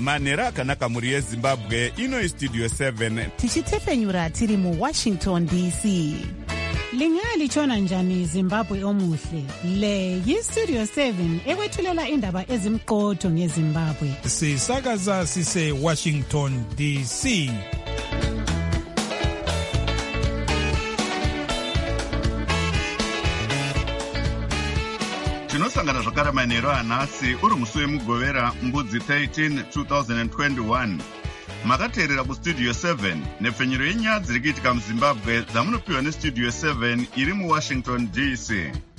manhero akanaka mhuri yezimbabwe. Ino istudio 7 tichitefenyura tiri muWashington DC. Lingalitshona njani Zimbabwe omuhle? Le yiStudio 7 ekwethulela indaba ezimqotho ngeZimbabwe. Sisakaza sise Washington DC. tinosangana zvakare manhero anhasi uri musi wemugovera mbudzi 13 2021. makateerera kustudio 7 nepfenyuro yenyaya dziri kuitika muzimbabwe dzamunopiwa nestudio 7 iri muwashington DC.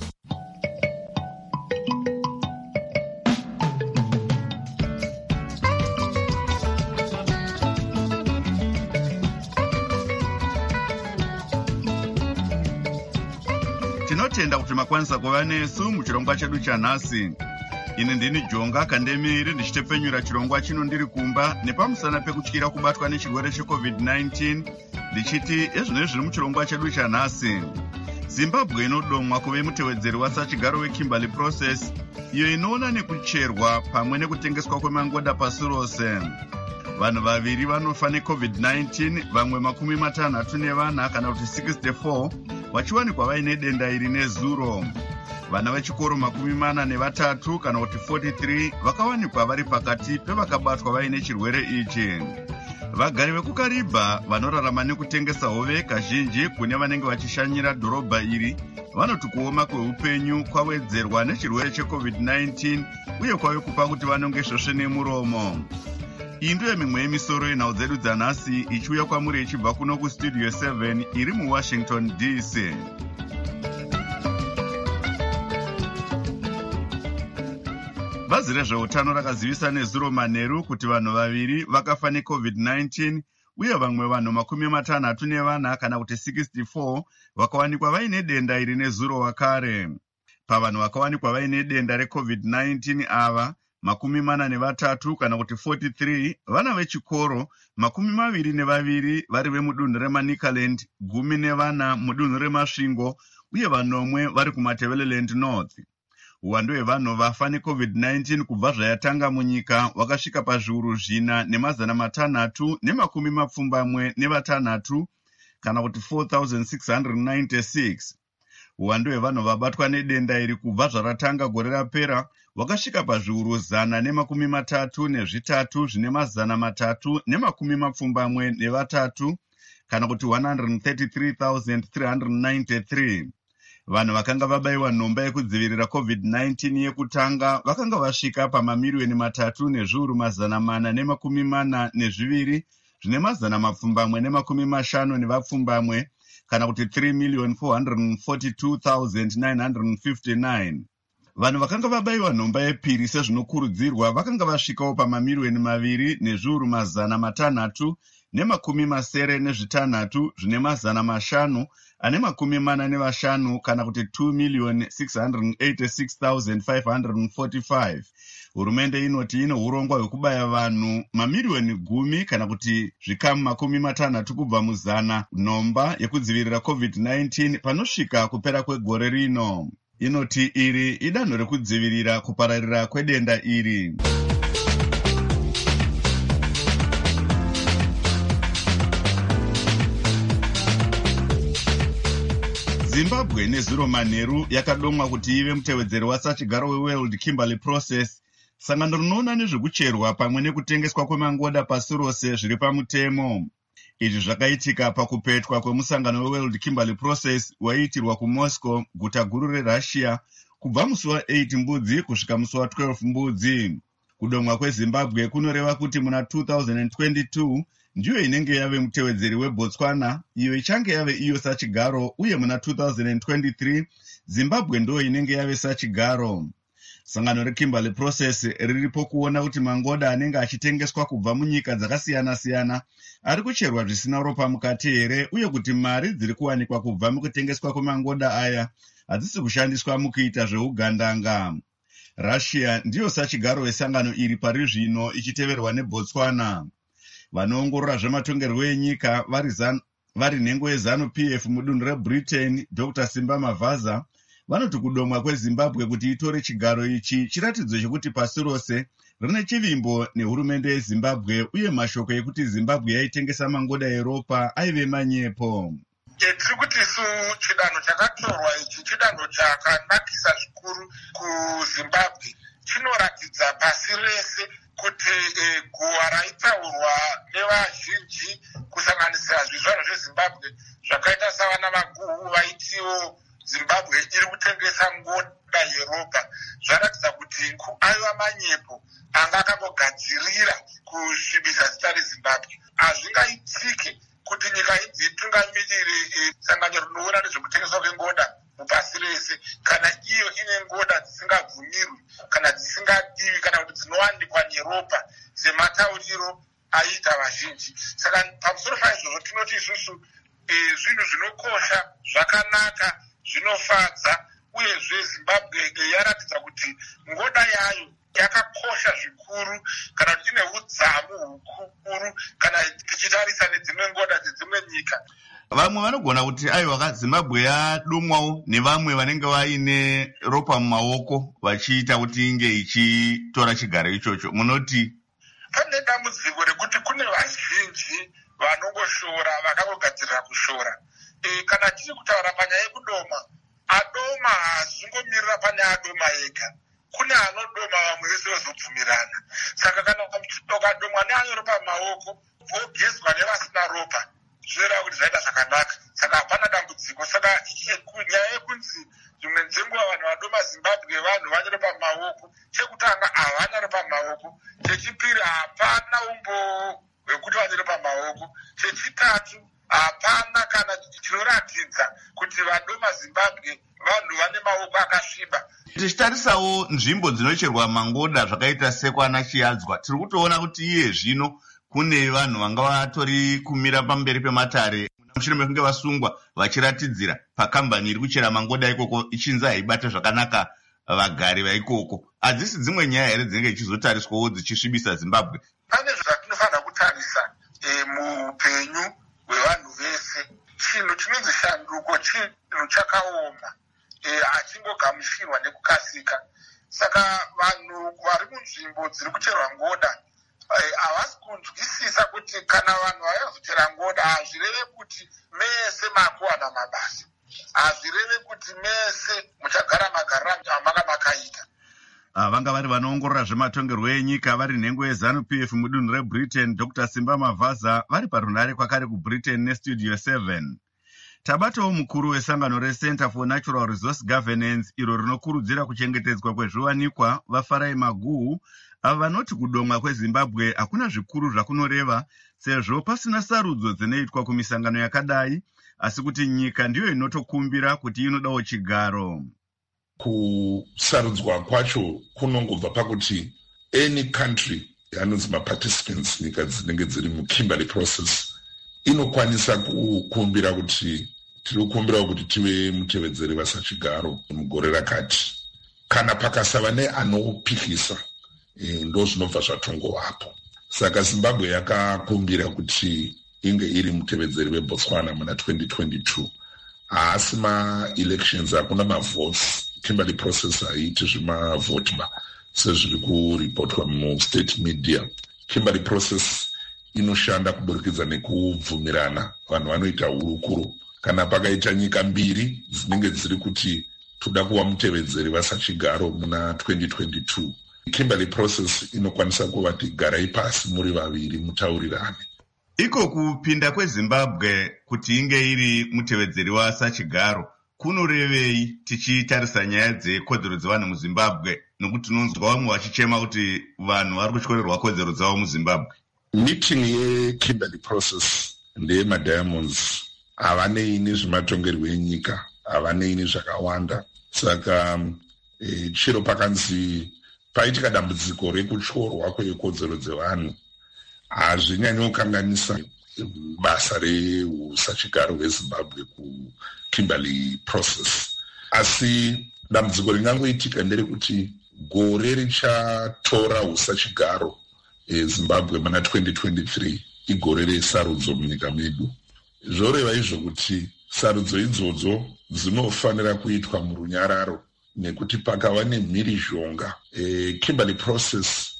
tinotenda kuti makwanisa kuva nesu muchirongwa chedu chanhasi. Ini ndini Jonga Kandemiri ndichitepfenyura chirongwa chino ndiri kumba nepamusana pekutyira kubatwa nechirwere cheCovid-19 ndichiti ezvino zviri muchirongwa chedu chanhasi. Zimbabwe inodomwa kuve mutevedzeri wasachigaro weKimberley Process, iyo inoona nekucherwa pamwe nekutengeswa kwemangoda pasi rose. Vanhu vaviri vanofa neCovid-19, vamwe 64 kana kuti 64 vachiwanikwa vaine denda iri nezuro. Vana vechikoro 43 kana kuti 43 vakawanikwa vari pakati pevakabatwa vaine chirwere ichi. Vagari vekuKariba vanorarama nekutengesa hove kazhinji kune vanenge vachishanyira dhorobha iri vanoti kuoma kweupenyu kwawedzerwa nechirwere cheCovid-19 uye kwave kupa kuti vanonge svosve nemuromo. Iyi ndiyo mimwe yemisoro yenhau dzedu dzanhasi ichiuya kwamuri ichibva kuno kustudio 7 iri muWashington DC. Bazi rezveutano rakazivisa nezuro manheru kuti vanhu vaviri vakafa neCovid-19 uye vamwe vanhu 64 kana kuti 64 vakawanikwa vaine denda iri nezuro wakare. Pavanhu vakawanikwa vaine denda reCovid-19 ava 43 kana kuti 43 vana vechikoro, 22 vari vemudunhu reManicaland, 14 mudunhu reMasvingo uye 9 vari kuMatabeleland North. Uwandu hwevanhu vafa neCovid-19 kubva zvayatanga munyika wakasvika pazviuru 4,676 kana kuti 4,696. Uwandu hwevanhu vabatwa nedenda iri kubva zvaratanga gore rapera wakasvika pazviuru 133 zvine 373 kana kuti 133,393. Vanhu vakanga vabayiwa nhomba yekudzivirira COVID-19 yekutanga vakanga vasvika pamamiliyoni 3,442 zvine 450 kana kuti 3,442,959. Vanhu vakanga vabayiwa nhomba yepiri sezvinokurudzirwa vakanga vasvikawo pamamiliyoni 2,646 zvine 545 kana kuti 2,686,545. Hurumende inoti ino urongwa hwekubaya vanhu mamiliyoni 10 kana kuti zvikamu 60 kubva muzana nhomba yekudzivirira COVID-19 panosvika kupera kwegore rino. Inoti iri idanho rekudzivirira kupararira kwedenda iri. Zimbabwe nezuro manheru yakadomwa kuti ive mutevedzeri wasachigaro weWorld Kimberley Process, sangano rinoona nezvekucherwa pamwe nekutengeswa kwemangoda pasi rose zviri pamutemo. Izvi zvakaitika pakupetwa kwemusangano weWorld Kimberley Process waiitirwa kuMoscow, guta guru reRussia, kubva musi wa8 mbudzi kusvika musi wa12 mbudzi. Kudomwa kweZimbabwe kunoreva kuti muna 2022 ndiyo inenge yave mutevedzeri weBotswana, iyo ichange yave iyo sachigaro, uye muna 2023 Zimbabwe ndo inenge yave sachigaro. Sangano reKimberley Process riripo kuona kuti mangoda anenge achitengeswa kubva munyika dzakasiyana-siyana ari kucherwa zvisina ropa mukati here, uye kuti mari dziri kuwanikwa kubva mukutengeswa kwemangoda aya hadzisi kushandiswa mukuita zveugandanga. Russia ndiyo sachigaro wesangano iri pari zvino ichiteverwa neBotswana. Vanoongorora zvematongerwo enyika vari nhengo yeZanu-PF mudunhu reBritain, Dr. Simba Mavaza, vanoti kudomwa kweZimbabwe kuti itore chigaro ichi chiratidzo chekuti pasi rose rine chivimbo nehurumende yezimbabwe uye mashoko ekuti zimbabwe yaitengesa mangoda eropa aive manyepo. Tiri kuti isu chidanho chakatorwa ichi chidanho chakanakisa zvikuru kuzimbabwe. Chinoratidza pasi rese kuti guwa raitaurwa nevazhinji kusanganisira zvizvarwa zvezimbabwe zvakaita savana Maguhu vaitiwo Zimbabwe iri kutengesa ngoda yeropa. Zvaratidza kuti aiva manyepo anga akangogadzirira kusvibisa zita reZimbabwe. Hazvingaitike kuti nyika idzi itungamirire sangano rinoona nezvekutengeswa kwengoda mupasi rese kana iyo ine ngoda dzisingabvumirwi kana dzisingadiwi kana kuti dzinowanikwa neropa sematauriro aiita vazhinji. Saka pamusoro paizvozvo tinoti isusu zvinhu zvinokosha, zvakanaka, zvinofadza, uyezve Zimbabwe yaratidza kuti ngoda yayo yakakosha zvikuru kana kuti ine udzamu hukuru kana tichitarisa nedzimwe ngoda dzedzimwe nyika. Vamwe vanogona kuti aiwa Zimbabwe yadomwawo nevamwe vanenge vaine ropa mumaoko vachiita kuti inge ichitora chigaro ichocho. Munoti pane dambudziko rekuti kune vazhinji vanongoshora vakangogadzirira kushora. Kana tiri kutaura panyaya yekudoma, adoma haazvingomirira pane adoma ega. Kune anodoma vamwe vese vazobvumirana. Saka kana ukadomwa neane ropa mumaoko wogezwa nevasina ropa, zvoreva kuti zvaita zvakanaka. Saka hapana dambudziko. Saka nyaya yekunzi dzimwe dzenguva vanhu vadoma Zimbabwe vanhu vane ropa mumaoko, chekutanga havana ropa mumaoko, chechipiri hapana umbo hwekuti vane ropa mumaoko, chechitatu hapana kana chinoratidza kuti vadoma Zimbabwe vanhu vane maoko akasviba. Tichitarisawo nzvimbo dzinocherwa mangoda zvakaita sekwana Chiadzwa, tiri kutoona kuti iye zvino kune vanhu vanga vatori kumira pamberi pematare mushure mekunge vasungwa vachiratidzira pakambani iri kuchera mangoda ikoko ichinzi haibata zvakanaka vagari vaikoko. Hadzisi dzimwe nyaya here dzinenge ichizotariswawo dzichisvibisa Zimbabwe? Pane zvatinofanira kutarisa muupenyu hwevanhu vese. Chinhu chinonzi shanduko chinhu chakaoma, hachingogamuchirwa nekukasika. Saka vanhu vari munzvimbo dziri kucherwa ngoda havasi kunzwisisa kuti kana vanhu vayazochera ngoda hazvireve kuti mese makuwana mabasa, hazvireve kuti mese muchagara magariro amanga makaita. Vanga vari vanoongorora zvematongerwo enyika vari nhengo yeZANU-PF mudunhu reBritain, Dr. Simba Mavaza vari parunhare kwakare kuBritain neStudio 7. Tabatawo mukuru wesangano reCenter for Natural Resource Governance iro rinokurudzira kuchengetedzwa kwezviwanikwa vaFarai Maguhu ava vanoti kudomwa kweZimbabwe hakuna zvikuru zvakunoreva sezvo pasina sarudzo dzinoitwa kumisangano yakadai, asi kuti nyika ndiyo inotokumbira kuti inodawo chigaro. Kusarudzwa kwacho kunongobva pakuti any country yanonzi maparticipants, nyika dzinenge dziri muKimberley process, inokwanisa kukumbira kuti tiri kukumbirawo kuti tive mutevedzeri vasachigaro mugore rakati. Kana pakasava neanopikisa ndo zvinobva zvatongovapo. Saka Zimbabwe yakakumbira kuti inge iri mutevedzeri weBotswana muna 2022. Haasi ma-elections, hakuna ma-votes. Kimberley process haiti zvimavhoti sezviri kuripotwa mustate media. Kimberley process inoshanda kuburikidza nekubvumirana, vanhu vanoita hurukuru. Kana pakaita nyika mbiri dzinenge dziri kuti toda kuva mutevedzeri vasachigaro muna 2022, Kimberley process inokwanisa kuvati garai pasi muri vaviri mutaurirane. Iko kupinda kweZimbabwe kuti inge iri mutevedzeri wasachigaro kunorevei tichitarisa nyaya dzekodzero dzevanhu muZimbabwe, nokuti tinonzwa vamwe vachichema kuti vanhu vari kutyorerwa kodzero dzavo muZimbabwe? Meeting yeKimberley process ndeyemadiamonds havanei nezvematongerwo enyika, havanei nezvakawanda. Saka chiro pakanzi paitika dambudziko rekutyorwa kwekodzero dzevanhu hazvinyanyi kukanganisa basa reusachigaro hweZimbabwe kuKimberley process. Asi dambudziko ringangoitika nderekuti gore richatora usachigaro Zimbabwe muna 2023 igore resarudzo munyika medu. Zvoreva izvo kuti sarudzo idzodzo dzinofanira kuitwa murunyararo nekuti pakava nemhirizhonga. Kimberley process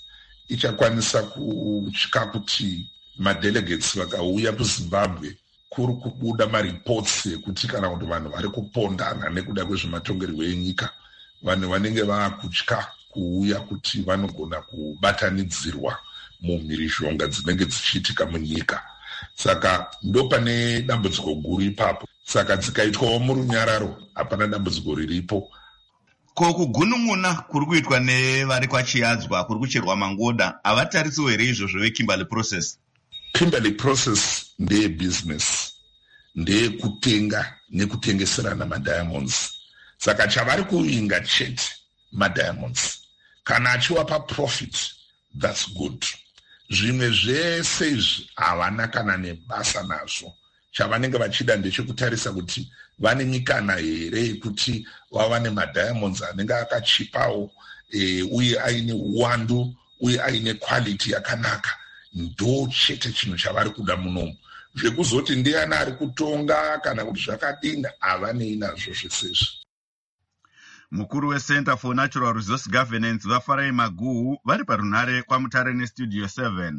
ichakwanisa kutya kuti madelegates vakauya kuZimbabwe kuri kubuda mareports ekuti kana kuti vanhu vari kupondana nekuda kwezvematongerwo enyika, vanhu vanenge vaakutya kuuya kuti vanogona kubatanidzirwa mumhirizhonga dzinenge dzichiitika munyika. Saka ndo pane dambudziko guru ipapo. Saka dzikaitwawo murunyararo hapana dambudziko riripo. Ko kugunun'una kuri kuitwa nevari kwaChiadzwa kuri kucherwa mangoda havatarisiwo here izvozvo veKimberley Process? Kimberley Process ndeye business, ndeye kutenga nekutengeserana madiamonds. Saka chavari kuinga chete madiamonds. Kana achiwapa profit, that's good. Zvimwe zvese izvi havana kana nebasa nazvo. Chavanenge vachida ndechekutarisa kuti vane mikana here yekuti vawane madiamonds anenge akachipawo uye aine uwandu uye aine quality yakanaka. Ndo chete chinhu chavari kuda munomu. Zvekuzoti ndiani ari kutonga kana kuti zvakadini havanei nazvo zvesezvi. Mukuru weCenter for Natural Resource Governance vaFarai Maguhu vari parunhare kwaMutare neStudio 7.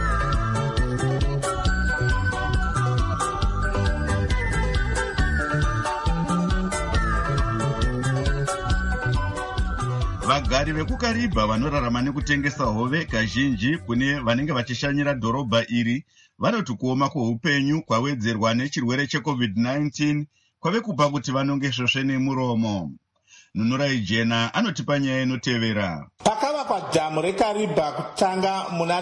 Vagari vekuKaribha vanorarama nekutengesa hove kazhinji kune vanenge vachishanyira dhorobha iri vanoti kuoma kweupenyu kwawedzerwa nechirwere cheCovid-19 kwave kupa kuti vanonge svosve nemuromo. Nunurai Jena anotipa nyaya inotevera. Pakavakwa dhamu reKaribha kutanga muna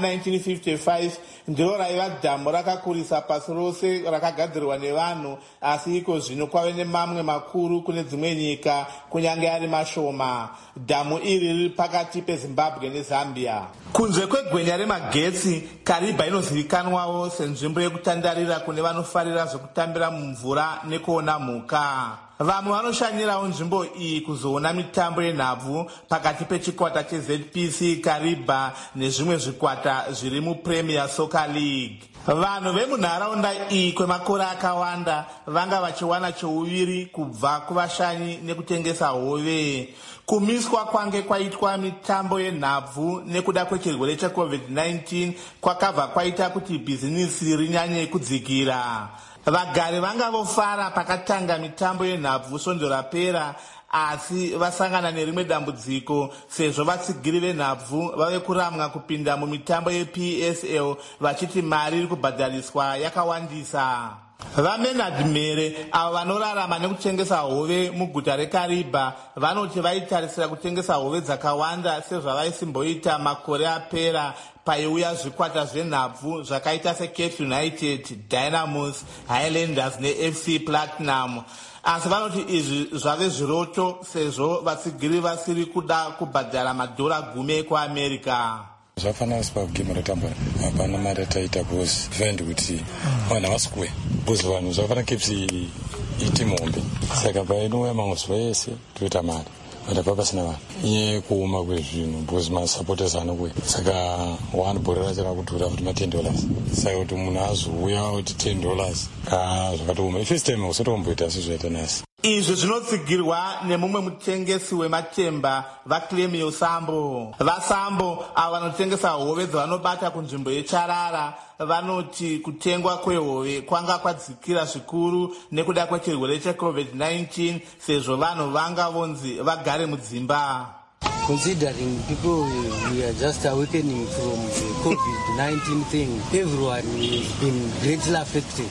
1955 ndiro raiva dhamu rakakurisa pasi rose rakagadzirwa nevanhu, asi iko zvino kwave nemamwe makuru kune dzimwe nyika kunyange ari mashoma. Dhamu iri riri pakati peZimbabwe neZambia. Kunze kwegwenya remagetsi, Karibha inozivikanwawo senzvimbo yekutandarira kune vanofarira zvekutambira mumvura nekuona mhuka. Vamwe vanoshanyirawo nzvimbo iyi kuzoona mitambo yenhabvu pakati pechikwata cheZPC Karibha nezvimwe zvikwata zviri muPremier Soccer League. Vanhu vemunharaunda iyi kwemakore akawanda vanga vachiwana cheuviri kubva kuvashanyi nekutengesa hove. Kumiswa kwange kwaitwa mitambo yenhabvu nekuda kwechirwere cheCovid-19 kwakabva kwaita kuti bhizinisi rinyanye kudzikira. Vagari vanga vofara pakatanga mitambo yenhabvu svondo rapera, asi vasangana nerimwe dambudziko sezvo vatsigiri venhabvu vave kuramwa kupinda mumitambo yePSL vachiti mari iri kubhadhariswa yakawandisa. VaMenard Mere avo vanorarama nekutengesa hove muguta reKaribha vanoti vaitarisira kutengesa hove dzakawanda sezvavaisimboita makore apera paiuya zvikwata zvenhabvu zvakaita seCape United, Dynamos, Highlanders neFC Platinum. Asi vanoti izvi zvave zviroto sezvo vatsigiri vasiri kuda kubhadhara madhora 10 ekuAmerica. Zvafana sipagame ratambara hapana mari yataita bhozi fendi kuti vanhu havasikuwe bhozi vanhu zvafana kepsi iti mombe, saka painouya mamwe zuva yese toita mari vandabva pasina vanhu iye kuoma kwezvinhu bhozi masupporters anokuya, saka one bhori rachara kudhura kuti ma$10, saka kuti munhu azouya kuti $10 ka zvakatooma ifirst time usotomboita sezvaita nasi. Izvi zvinotsigirwa nemumwe mutengesi wematemba vaClemio Sambo. VaSambo avo vanotengesa hove dzavanobata kunzvimbo yeCharara vanoti kutengwa kwehove kwanga kwadzikira zvikuru nekuda kwechirwere cheCovid-19 sezvo vanhu vanga vonzi vagare mudzimba. Considering people we are just awakening from the COVID-19 thing, everyone has been greatly affected.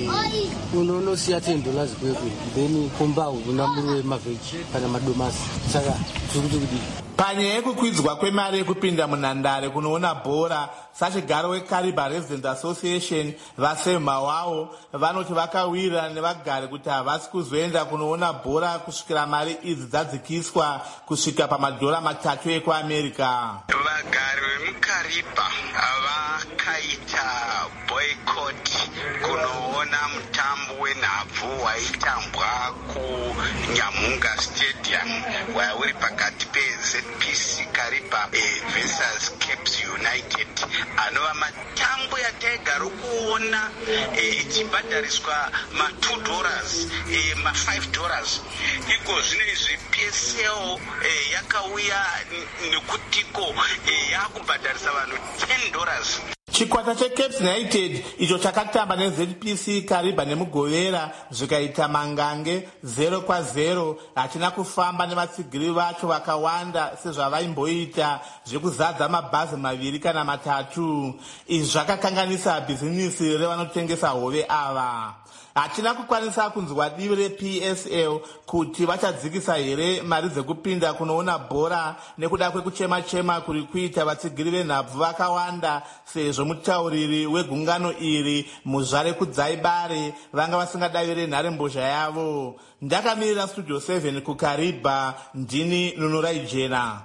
Unonosiya $10 kwekwe, then kumba unamuru wemaveji kana madomasi. Saka zvirikuti panyaya yekukwidzwa kwemari yekupinda munhandare kunoona bhora, sachigaro weKaribha Residents Association vasema wavo vanoti vakawirirana nevagari kuti havasi kuzoenda kunoona bhora kusvikira mari idzi dzadzikiswa kusvika pamadhora $3 ekuAmerica. Vagari vemuKaribha vakaita boycott kunoona mutambo wenhabvu waitambwa kuNyamunga Stadium uri pakati peZPC Kariba versus Caps United, anova matambo yataigara kuona ichibhadhariswa $2, $5. Iko zvino izvi PSL yakauya nekutiko yakubhadharisa vanhu $10. Chikwata cheCaps United icho chakatamba neZPC Kariba nemugovera zvikaita mangange 0-0 hachina kufamba nevatsigiri vacho vakawanda sezvavaimboita zvekuzadza mabhazi 2 kana 3. Izvi zvakakanganisa bhizinisi revanotengesa hove ava. Hatina kukwanisa kunzwa divi rePSL kuti vachadzikisa here mari dzekupinda kunoona bhora nekuda kwekuchema-chema kuri kuita vatsigiri venhabvu vakawanda, sezvo mutauriri wegungano iri Muzvare Kudzaibare vanga vasingadavire nharembozha yavo. Ndakamirira Studio 7 kuKariba, ndini Nunurai Jena.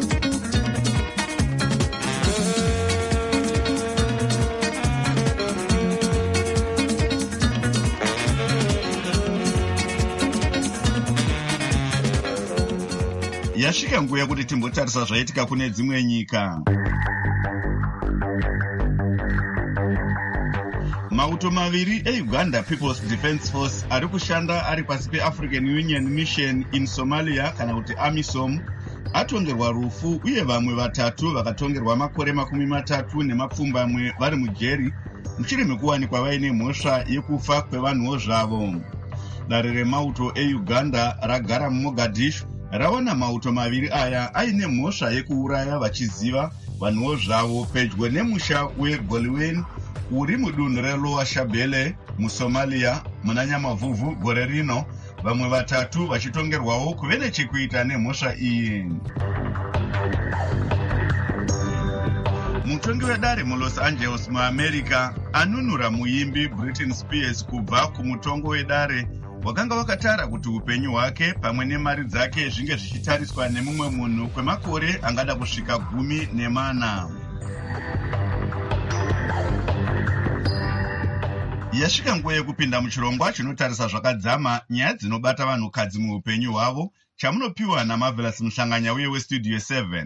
Yasvika nguva yekuti timbotarisa zvaitika kune dzimwe nyika. Mauto maviri eUganda People's Defence Force ari kushanda ari pasi peAfrican Union Mission in Somalia kana kuti AMISOM atongerwa rufu, uye vamwe 3 vakatongerwa makore 30 nemapfumbamwe vari mujeri mushure mekuwanikwa vaine mhosva yekufa kwevanhuwo zvavo. Dare remauto eUganda ragara muMogadishu rawana mauto maviri aya aine mhosva yekuuraya vachiziva vanhuwo zvavo pedyo nemusha weGoliwen uri mudunhu reLower Shabelle muSomalia muna Nyamavhuvhu gore rino, vamwe 3 vachitongerwawo kuve nechekuita nemhosva iyi. Mutongi wedare muLos Angeles muAmerica anunura muimbi Britney Spears kubva kumutongo wedare wakanga wakatara kuti upenyu hwake pamwe nemari dzake zvinge zvichitariswa nemumwe munhu kwemakore angada kusvika 14. Yasvika nguva yekupinda muchirongwa chinotarisa zvakadzama nyaya dzinobata vanhukadzi muupenyu hwavo, chamunopiwa naMarvelous Muhlanganya uye weStudio 7.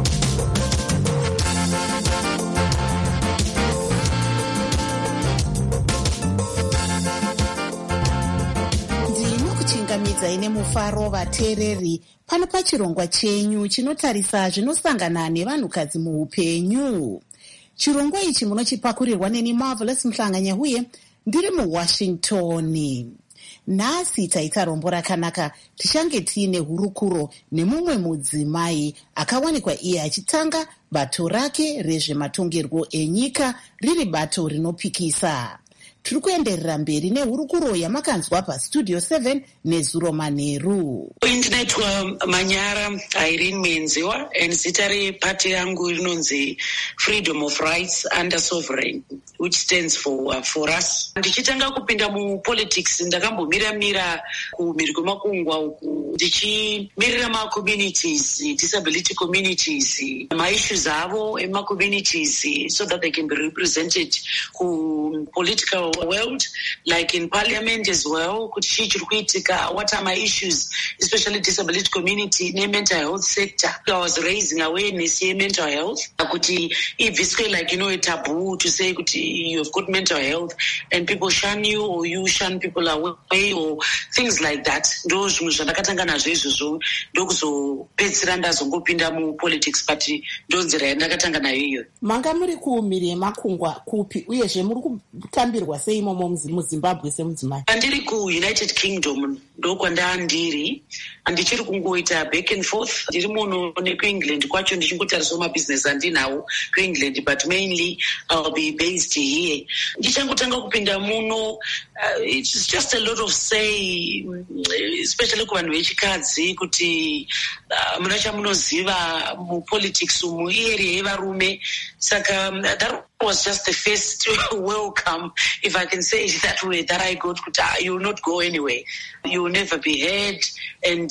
Ndinokuchingamidzai nemufaro vateereri pano pachirongwa chenyu chinotarisa zvinosangana nevanhukadzi muupenyu. Chirongwa ichi munochipakurirwa neni Marvelous Muhlanganya uye ndiri muWashington. Nhasi taita rombo rakanaka, tichange tiine hurukuro nemumwe mudzimai akawanikwa iye achitanga bato rake rezvematongerwo enyika riri bato rinopikisa. Tiri kuenderera mberi nehurukuro yamakanzwa paStudio 7 neZuro Manheru. Ndinaitwa Manyara Irene Menziwa, zita repati yangu rinonzi Freedom of Rights Under Sovereign, which stands for us. Ndichitanga kupinda mupolitics ndakambomira kumhiri kwemakungwa uku ndichimirira macommunities, disability communities, maissues avo emacommunities so that they can be represented ku political world, like in parliament as well. Kuti chiri kuitika, what are my issues, especially disability community ne mental health sector. I was raising awareness in mental health kuti ibviswe, like, you know, a taboo to say kuti you've got mental health and people shun you or you shun people away or things like that. Ndo zvimwe zvandakatanga nazvo izvozvo ndokuzopedzisira ndazongopinda mupolitics, but ndo nzira yandakatanga nayo iyo. Manga muri kumhiri yemakungwa kupi uyezve muri kutambirwa sei imomo muZimbabwe semudzimai? Andiri kuUnited Kingdom ndokwandandiri, handichiri kungoita back and forth. Ndiri muno nekuEngland kwacho ndichingotarisawo mabhizinesi andinawo kuEngland, but mainly I'll be based here. Ndichangotanga kupinda muno, it's just a lot of say, especially kuvanhu vechikadzi, kuti muna chamunoziva mupolitics umu iarea yevarume. Saka that was just the first welcome, if I can say it that way, that I got. You will not go anywhere. You will never be heard. And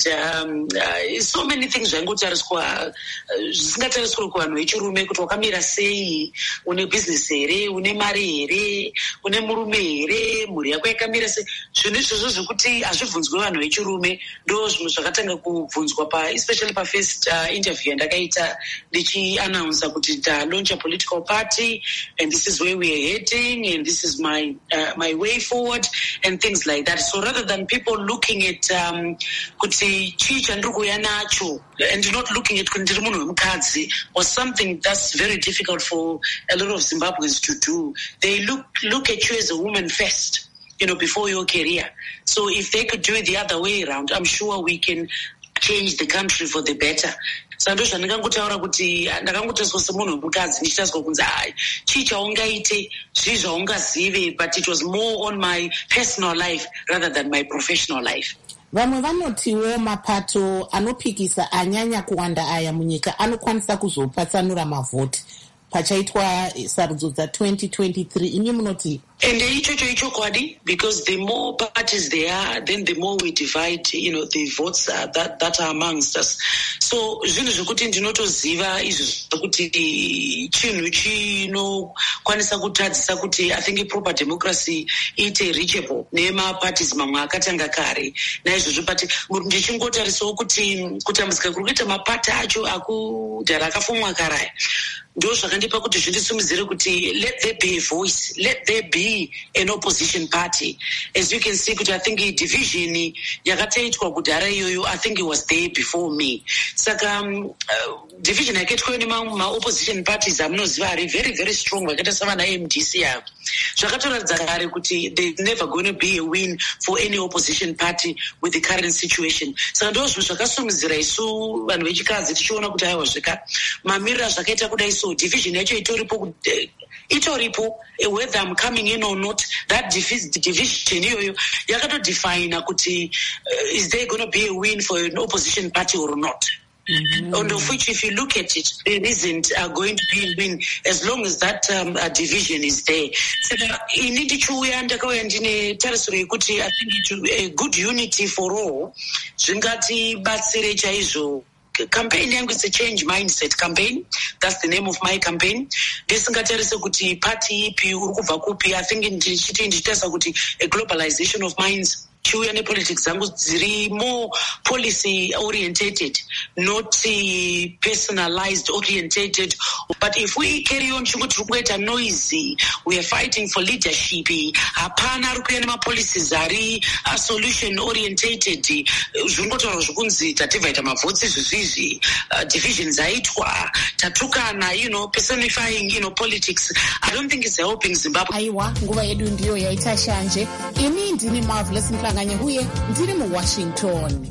so many things zvaingotariswa zvisingatariswa kuvanhu vechirume kuti wakamira sei, une business here, une mari here, une murume here, mhuri yako yakamira sei. Zvinhu izvozvo zvekuti hazvibvunzwe vanhu vechirume ndo zvinhu zvakatanga kubvunzwa especially first interview yandakaita ndichiannounce kuti launch a political party and this is where we are heading and this is my way forward and things like that. So rather than people looking at kuti chii chandiri kuuya nacho and not looking at kuti ndiri munhu wemukadzi was something that's very difficult for a lot of Zimbabweans to do. They look at you as a woman first, before your career. So if they could do it the other way around, I'm sure we can change the country for the better. Sando zvandakangotaura kuti ndakangotaswa semunhu wemukadzi ndichitaswa kunzi chii chaungaite, zvii zvaungazive, but it was more on my personal life rather than my professional life. Vamwe vanotiwo mapato anopikisa anyanya kuwanda aya munyika anokwanisa kuzopatsanura mavhoti pachaitwa sarudzo dza2023. Imi munoti? And ichokwadi, because the more parties there are, then the more we divide, the votes that are amongst us. So zvinhu zvekuti ndinotoziva izvo zvekuti chinhu chinokwanisa kutadzisa kuti I think proper democracy iite reachable nemaparties mamwe akatanga kare naizvozvo, but ndichingotarisawo kuti kutambudzika kuri kuita mapati acho akudhara akafumwa karaya ndo zvakandipa kuti zvindisimudzire kuti let there be a voice, let there be an opposition party. As you can see, I think division yakataitwa kudhara iyoyo, I think it was there before me. Saka division yakaitwa nema-opposition parties amunoziva ari very, very strong, vakaita savana MDC avo. Zvakatoratidza kare kuti there's never going to be a win for any opposition party with the current situation. Saka ndo zvinhu zvakasumudzira isu vanhu vechikadzi tichiona kuti aiwa zvika mamirira zvakaita kudai, so division yacho itoripo, whether I'm coming in or not, that division iyoyo yakatodefine kuti is there going to be a win for an opposition party or not. Mm-hmm. And of which, if you look at it, there isn't going to be a win as long as that division is there. So I think a good unity for all. Campaign yangu is a change mindset campaign. That's the name of my campaign. Ndisingatarise kuti party ipi uri kubva kupi. I think ndichitasa kuti a globalization of minds. Chiuya nepolitics zangu dziri more policy orientated, not personalized orientated. But if we carry on chikuita noisy, we are fighting for leadership. Hapana rukuya nema policies ari solution orientated. Zvungotaura zvokunzi tativaita mavhotsi zvizvizvi, divisions aitwa, tatukana, personifying, politics. I don't think it's helping Zimbabwe. Aiwa, nguva yedu ndiyo yaita shanje. Ini ndini Marvelous Mhlanganye huye ndiri muWashington.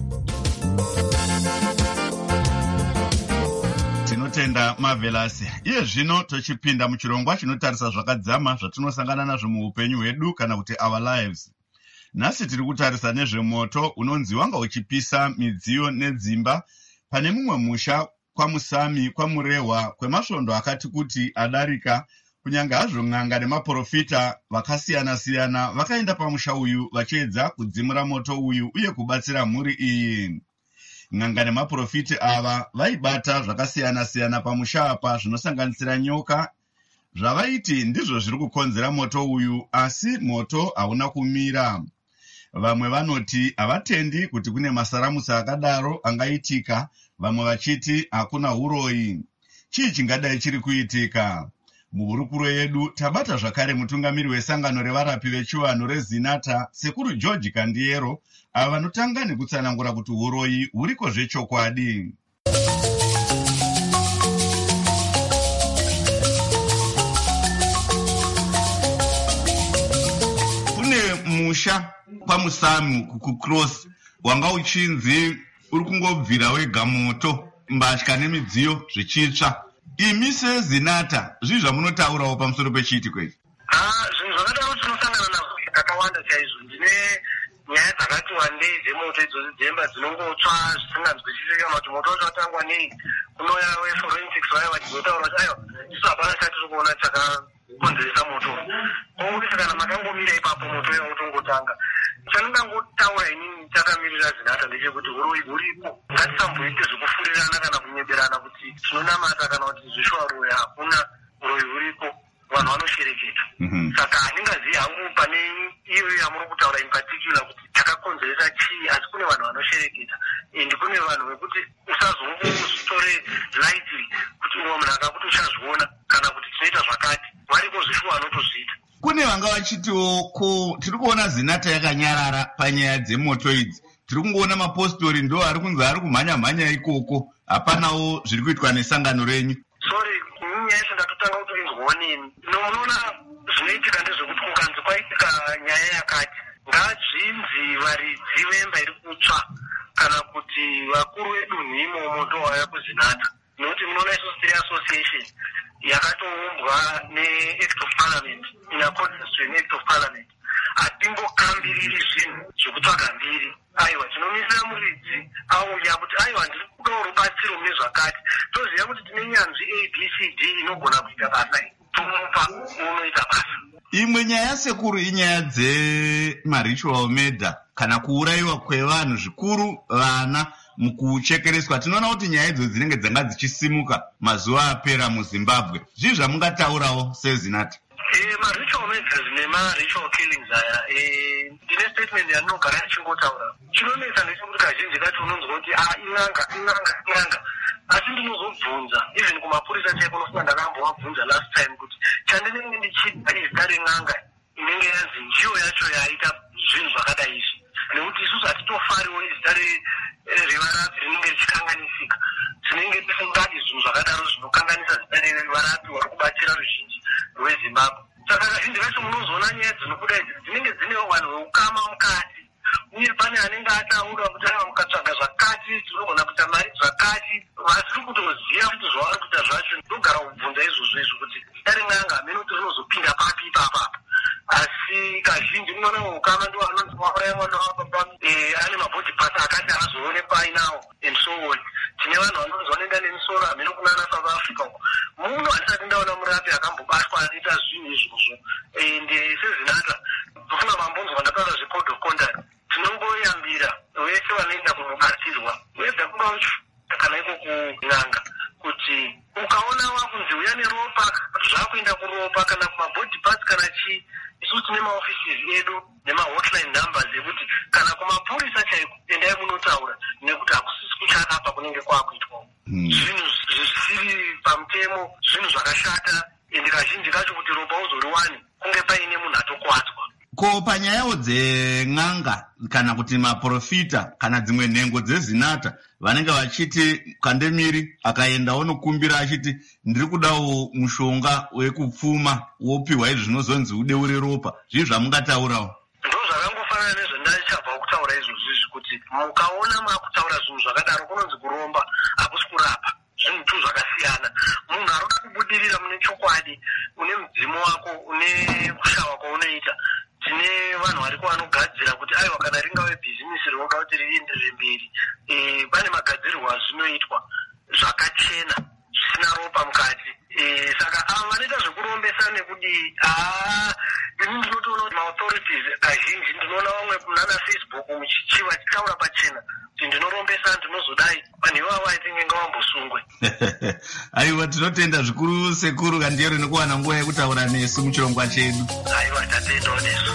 Tinotenda Marvelous. Iye zvino tochipinda muchirongwa chinotarisa zvakadzama zvatinosangana nazvo muupenyu hwedu kana kuti our lives. Nhasi tiri kutarisa nezvemoto unonzi wanga uchipisa midziyo nedzimba pane mumwe musha kwaMusami kwaMurehwa kwemasvondo akati kuti adarika. Kunyange hazvo n'anga nemaprofita vakasiyana-siyana vakaenda pamusha uyu vachiedza kudzimura moto uyu uye kubatsira mhuri iyi. N'anga nemaprofita ava vaibata zvakasiyana-siyana pamusha apa zvinosanganisira nyoka. Zvavaiti ndizvo zviri kukonzera moto uyu, asi moto hauna kumira. Vamwe vanoti havatendi kuti kune masaramusa akadaro angaitika, vamwe vachiti hakuna uroyi. Chii chingadai chiri kuitika? Muhurukuro yedu tabata zvakare mutungamiri wesangano revarapi vechivanhu reZinata, Sekuru George Kandiero, ava vanotanga nekutsanangura kuti uroyi huriko zvechokwadi. Kune musha paMusami kuCross wanga uchinzi uri kungobvira wega moto, mbatya nemidziyo zvichitsva. Imi seZinata, zvii zvamunotaurawo pamusoro pechiitiko ichi? Zvinhu zvakadaro tinosangana nazvo zvakawanda chaizvo. Ndine nyaya dzakati wandei dzemoto idzozi dzemba dzinongotsva zvisinganzwisisiki kana kuti moto wacho watangwa nei. Kunouya weforensics vaya vachinotaura kuti aiwa isu hapana chati tiri kuona chakakonzeresa moto outi kana makangomira ipapo moto uyo utongotanga. Chandingangotaura inini chakamirira Zinatha ndechekuti uroyi huripo, ngatisamboite zvekufurirana kana kunyeberana kuti tinonamata kana kuti zvishwa uroyi hakuna, uroyi huripo, vanhu vanoshereketa. Saka handingazivi hangu pane iyo yamuri kutaura in particular kuti chakakonzeresa chii, asi kune vanhu vanoshereketa ende kune vanhu vekuti usazongozvitore lightly kuti umwe munhu akakuti uchazviona kana kuti tinoita zvakati, variko zvishwa vanotozviita. Kune vanga vachitiwo ko tiri kuona Zinatha yakanyarara panyaya dzemoto idzi, tiri kungoona mapostori ndo ari kunzi ari kumhanya ikoko, hapanawo zviri kuitwa nesangano renyu. Sorry, nyaya yacho ndatotanga kuti inzwonini. Munoona zvinoitika ndezvekuti kukanzi kwaitika nyaya yakati, ngazvinzi varidzi vemba iri kutsva kana kuti vakuru vedunhu imomo ndo vauya kuZinatha. Nokuti munoona isusu tiri association yakatoumbwa ne-Act of Parliament, in accordance to an Act of Parliament. Hatimbokambiriri zvinhu zvekutsvaga mbiri. Aiwa, tinomisira muridzi auya kuti aiwa ndiri kudawo rubatsiro mune zvakati. Toziva kuti tine nyanzvi ABCD inogona kuita basa iri. Tomupa unoita basa. Imwe nyaya sekuru inyaya dzemaritual murder kana kuurayiwa kwevanhu zvikuru vana mukuchekereswa. Tinoona kuti nyaya idzo dzinenge dzanga dzichisimuka mazuva apera muZimbabwe. Zvii zvamungataurawo seZinatha? Ma-ritual murders nema-ritual killings aya, ndine statement yandinogara ndichingotaura. Chinonetsa ndechekuti kazhinji kacho unonzwa kuti in'anga. Asi ndinozobvunza, even kumapurisa chaiko unofunga ndakambovabvunza last time kuti chandinenge ndichida izita ren'anga inenge yanzi ndiyo yacho yaita zvinhu zvakadai izvi. Nekuti isusu hatitofariwo izita revarapi rinenge richikanganisika. Tinenge tisingadi zvinhu zvakadaro zvinokanganisa zita revarapi vari kubatsira ruzhinji rweZimbabwe. Saka kazhinji kacho munozoona nyaya dzinobuda idzi dzinenge dzinewo vanhu veukama mukati, uye pane anenge ataura kuti aiwa mukatsvaga zvakati tinogona kuita mari zvakati, vasiri kutoziva kuti zvavari kuita zvacho. Ndogara kubvunza izvozvo izvo kuti zita ren'anga hamene kuti rinozopinda papi ipapa. Asi kazhinji munoona veukama ndo vanonzi vauraya mwana wababa ane mabhodhi pasi akati hazoonekwa ainawo and so on. Tine vanhu vanonzi vanoenda nemisoro hamene kunana South Africa uko. Muno handisati ndaona murapi akambobatwa anoita zvinhu izvozvo. Ende seZinatha ndofuna mambonzwa ndataura zve-code of conduct. Tinongoyambira vese vanoenda kunobatsirwa wedza kunocho kana iko kun'anga kuti ukaona wakunzi uya neropa zvakuenda kuropa kana kumabhodhi parts kana chii, isusu tine maoffices edu nemahotline numbers ekuti kana kumapurisa chaiko endai munotaura, nekuti hakusisi kucharapa kunenge kwakuitwawo. Zvinhu zvisiri pamutemo, zvinhu zvakashata, ende kazhinji kacho kuti ropa uzoriwane kunge paine munhu atokwadzwa. Ko panyayawo dzen'anga kana kuti maprofita kana dzimwe nhengo dzeZinatha vanenge vachiti Kandemiri akaendawo nokumbira achiti ndiri kudawo mushonga wekupfuma wopiwa izvi zvinozonzi udeure ropa, zvii zvamungataurawo? Ndo zvakangofanana nezvendachabva kutaura izvozvizvi kuti mukaona makutaura zvinhu zvakadaro kunonzi kuromba, hakusi kurapa. Zvinhu tu zvakasiyana. Munhu ari kubudirira mune chokwadi, une mudzimu wako, une kushawa kwaunoita. Tine vanhu variko vanogadzira kuti aiwa kana ringave bhizinisi rinoda kuti rienderere mberi. Pane magadzirirwo azvinoitwa zvakachena zvisina ropa mukati. Saka ava vanoita zvekurombesa nekudii, ini ndinotoona kuti maauthorities kazhinji ndinoona vamwe kunana Facebook muchichiva chitaura pachena kuti ndinorombesa ndinozodai, vanhu ivavo aitinge ngavambosungwe. Aiwa, tinotenda zvikuru sekuru Kandiyero nekuwana nguva yekutaura nesu muchirongwa chedu. Aiwa, tatendawo nesu.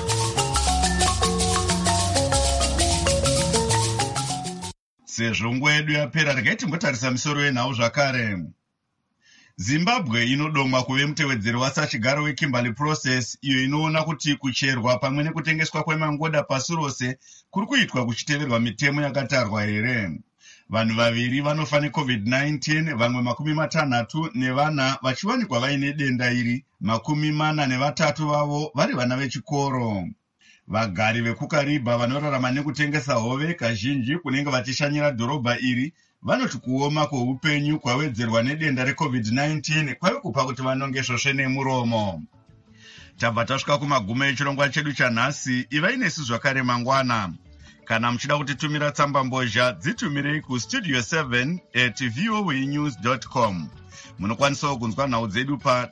Sezvo nguva yedu yapera, regai timbotarisa misoro yenhau zvakare. Zimbabwe inodomwa kuve mutevedzeri wasachigaro weKimberley Process, iyo inoona kuti kucherwa pamwe nekutengeswa kwemangoda pasi rose kuri kuitwa kuchiteverwa mitemo yakatarwa here. Vanhu vaviri vanofa neCovid-19, vamwe 60 nevana vachiwanikwa vaine denda iri, 43 vavo vari vana vechikoro. Vagari vekuKariba vanorarama nekutengesa hove kazhinji kunenge vachishanyira dhorobha iri vanoti kuoma kweupenyu kwawedzerwa nedenda reCovid-19 kwave kupa kuti vanonge svosve nemuromo. tabva tasvika kumagumo echirongwa chedu chanhasi. Ivai nesu zvakare mangwana. Kana muchida kutitumira tsamba mbozha, dzitumirei kustudio 7@voanews.com. Munokwanisawo kunzwa nhau dzedu pa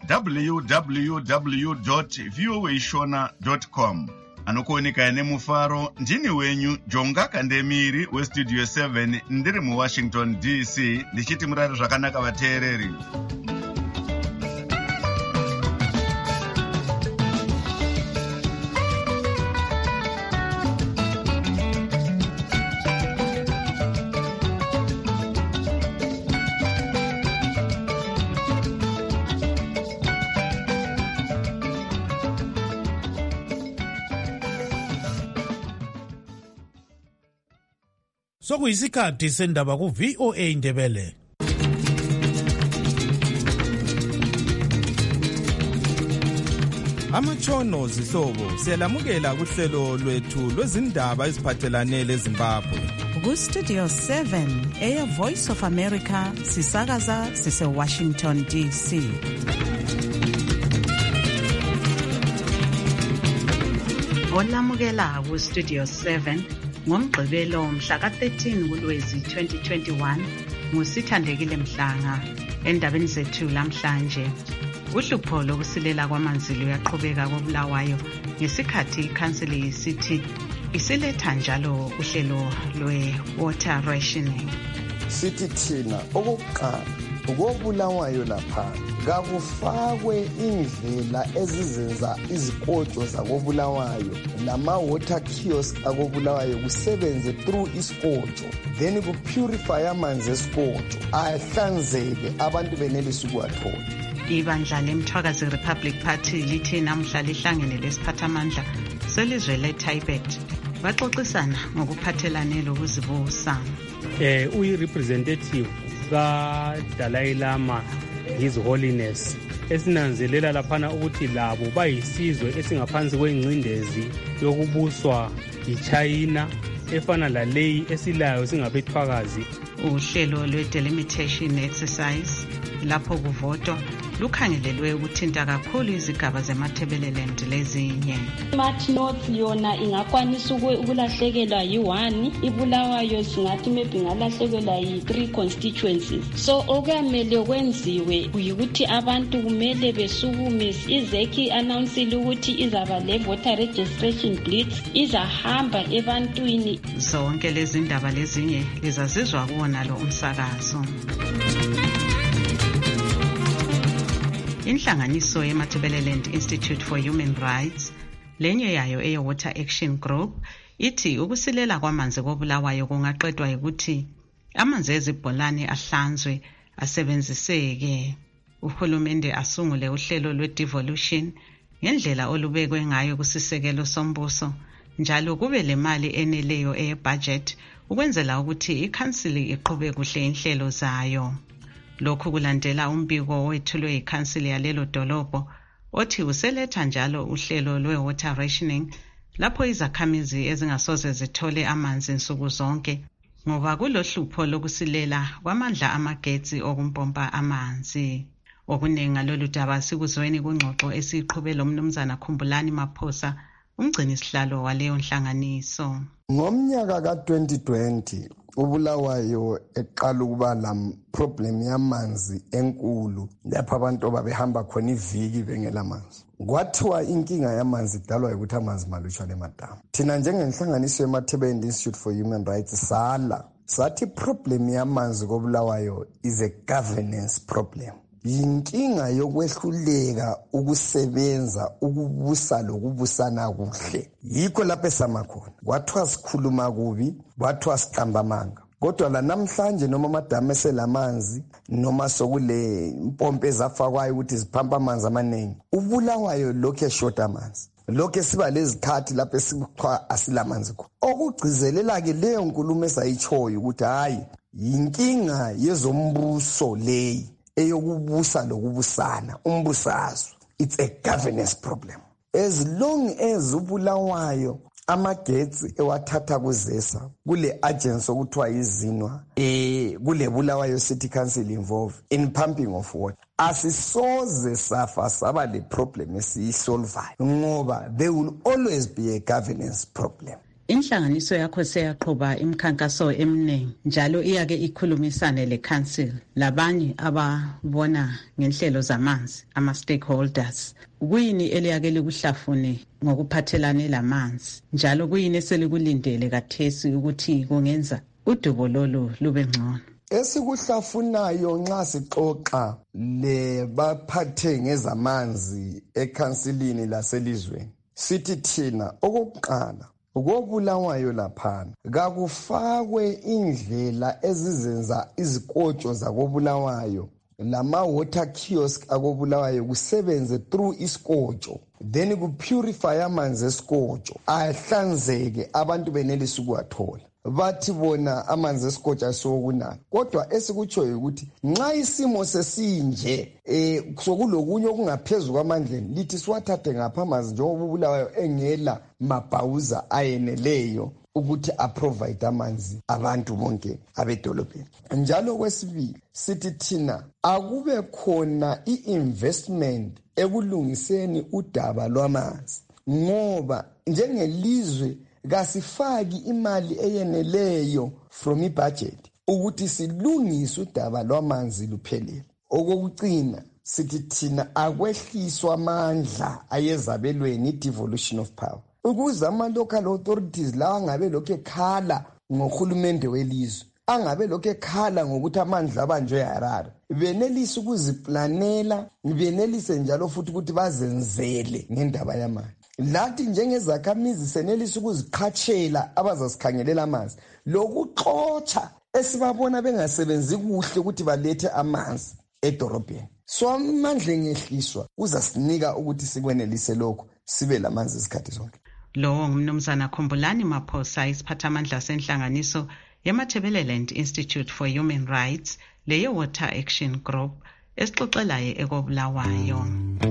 www.voashona.com. Anokuoneka nemufaro ndini wenyu Jonga Kandemiri westudio 7 ndiri muWashington DC ndichiti murare zvakanaka vateereri. Sokuyisikhathi sendaba ku VOA Ndebele. Amatshono zihlobo siyalamukela kuhlelo lwethu lwezindaba eziphathelane leZimbabwe. Ku Studio 7 Air Voice of America sisakaza sise Washington DC. Olamukela ku Studio 7 ngomgqibelo mhla ka-13 kuLwezi 2021 nguSithandekile Mhlanga. Endabeni zethu lamhlanje, uhlupho lokusilela kwamanzi luyaqhubeka koBulawayo ngesikhathi ikhansili isithi isiletha njalo uhlelo lwe-water rationing. Sithi thina okokuqala koBulawayo lapha kakufakwe indlela ezizenza izikotsho zakoBulawayo nama-water kiosk akoBulawayo kusebenze through isikotsho, then kupurify amanzi esikotsho ahlanzeke abantu benelise ukuwathola. Ibandla leMthwakazi Republic Party lithi namhla lihlangene lesiphathamandla selizwe leTibet baxoxisana ngokuphathelane lokuzibusa. Uyi-representative kaDalai Lama, His Holiness, esinanzelela laphana ukuthi labo bayisizwe esingaphansi kwengcindezi yokubuswa yiChina efana laleyi esilayo singabethwakazi. Uhlelo lwe-delimitation exercise lapho kuvotwa lukhangelelwe ukuthinta kakhulu izigaba zeMatabeleland lezinye. March North yona ingakwanisa ukulahlekelwa yi-1, iBulawayo singathi maybe ingalahlekelwa yi-3 constituencies. So okuyamele kwenziwe uyikuthi abantu kumele besukume, izeki announcile ukuthi izaba le-voter registration blitz izahamba ebantwini. Zonke lezi ndaba lezinye lizazizwa kuwona lo umsakazo. Inhlanganiso yeMatabeleland Institute for Human Rights, lenye yayo eyeWater Action Group, ithi ukusilela kwamanzi koBulawayo kungaqedwa ukuthi amanzi ezibholane ahlanzwe asebenziseke. Uhulumende asungule uhlelo lwe-devolution ngendlela olubekwe ngayo kusisekelo sombuso, njalo kube le mali eneleyo eyebudget ukwenzela ukuthi ikhansili iqhube kuhle inhlelo zayo. Lokhu kulandela umbiko owethulwe yikhansili yalelo dolobho othi useletha njalo uhlelo lwe-water rationing lapho izakhamizi ezingasoze zithole amanzi nsuku zonke ngoba kulohlupho lokusilela kwamandla amagetsi okumpompa amanzi. Okuningi ngalolu daba sikuzweni kungxoxo esiqhube lo Mnumzana Khumbulani Maphosa, umgcini sihlalo waleyo nhlanganiso. Ngomnyaka ka-2020 uBulawayo eqala ukuba la problem yamanzi enkulu lapha abantu babehamba khona iviki bengelamanzi. Kwathiwa inkinga yamanzi idalwa ukuthi amanzi malutshwane emadamu. Thina njengenhlanganiso yeMatabeleland Institute for Human Rights sathi problem yamanzi koBulawayo is a governance problem. Yinkinga yokwehluleka ukusebenza ukubusa lokubusana kuhle. Yikho lapho esama khona. Kwathiwa sikhuluma kubi, kwathiwa siqamba amanga. Kodwa la namhlanje noma amadamu eselamanzi noma sokule impompo ezafakwayo ukuthi ziphampa amanzi amaningi, uBulawayo lokho eshota amanzi. Lokho siba lezikhathi lapho esikhwa asilamanzi khona. Okugcizelela ke leyo nkulumo esayichoyo ukuthi hayi yinkinga yezombuso leyi eyokubusa lokubusana umbusazwe. It's a governance problem. As long as uBulawayo amagetsi ewathatha kuzesa kule agency okuthiwa yizinwa kule Bulawayo City Council involved in pumping of water. Asisoze safa saba le problem esiyisolvayo ngoba there will always be a governance problem. Inhlanganiso yakho seyaqhuba imikhankaso eminingi njalo iyake ikhulumisane le-council labanye ababona ngenhlelo zamanzi ama-stakeholders. Kuyini eliyake likuhlafune ngokuphathelane lamanzi njalo kuyini eselikulindele kathesi ukuthi kungenza udubo lolu lube ngcono? Esikuhlafunayo nxa sixoxa le baphathe ngezamanzi ekhansilini laselizweni sithi thina okokuqala koBulawayo laphana kakufakwe indlela ezizenza izikotsho zakoBulawayo lama water kiosk akoBulawayo kusebenze through isikotsho then kupurify amanzi esikotsho ahlanzeke abantu benelisa ukuwathola. Bathi bona amanzi esikotsho asokunaka kodwa esikutshoyo ukuthi nxa isimo sesinje sokulokunye okungaphezulu kwamandleni lithi siwathathe ngapha amanzi njengoba uBulawayo engela mabhawuza ayeneleyo ukuthi aprovide amanzi abantu bonke abedolobheni. Njalo kwesibili sithi thina akube khona i-investment ekulungiseni udaba lwamanzi ngoba njengelizwe kasifaki imali eyeneleyo from ibudget ukuthi silungise udaba lwamanzi luphelele. Okokucina sithi thina akwehliswa amandla ayezabelweni devolution of power ukuze ama-local authorities lawa angabe lokhu ekhala ngohulumende welizwe angabe lokhu ekhala ngokuthi amandla abanjwe eHarare benelise ukuziplanela benelise njalo futhi ukuthi bazenzele ngendaba yamanzi. Lathi njengezakhamizi senelisa ukuziqhatshela abazasikhangelela amanzi lokuxotsha esibabona bengasebenzi kuhle ukuthi balethe amanzi edorobheni. So amandla engehliswa uzasinika ukuthi sikwenelise lokho sibe lamanzi isikhathi zonke. Lo ngumnumzana Khumbulani Maphosa isiphathamandla senhlanganiso yeMatabeleland Institute for Human Rights leyo Water Action Group esixoxelayo ekoBulawayo.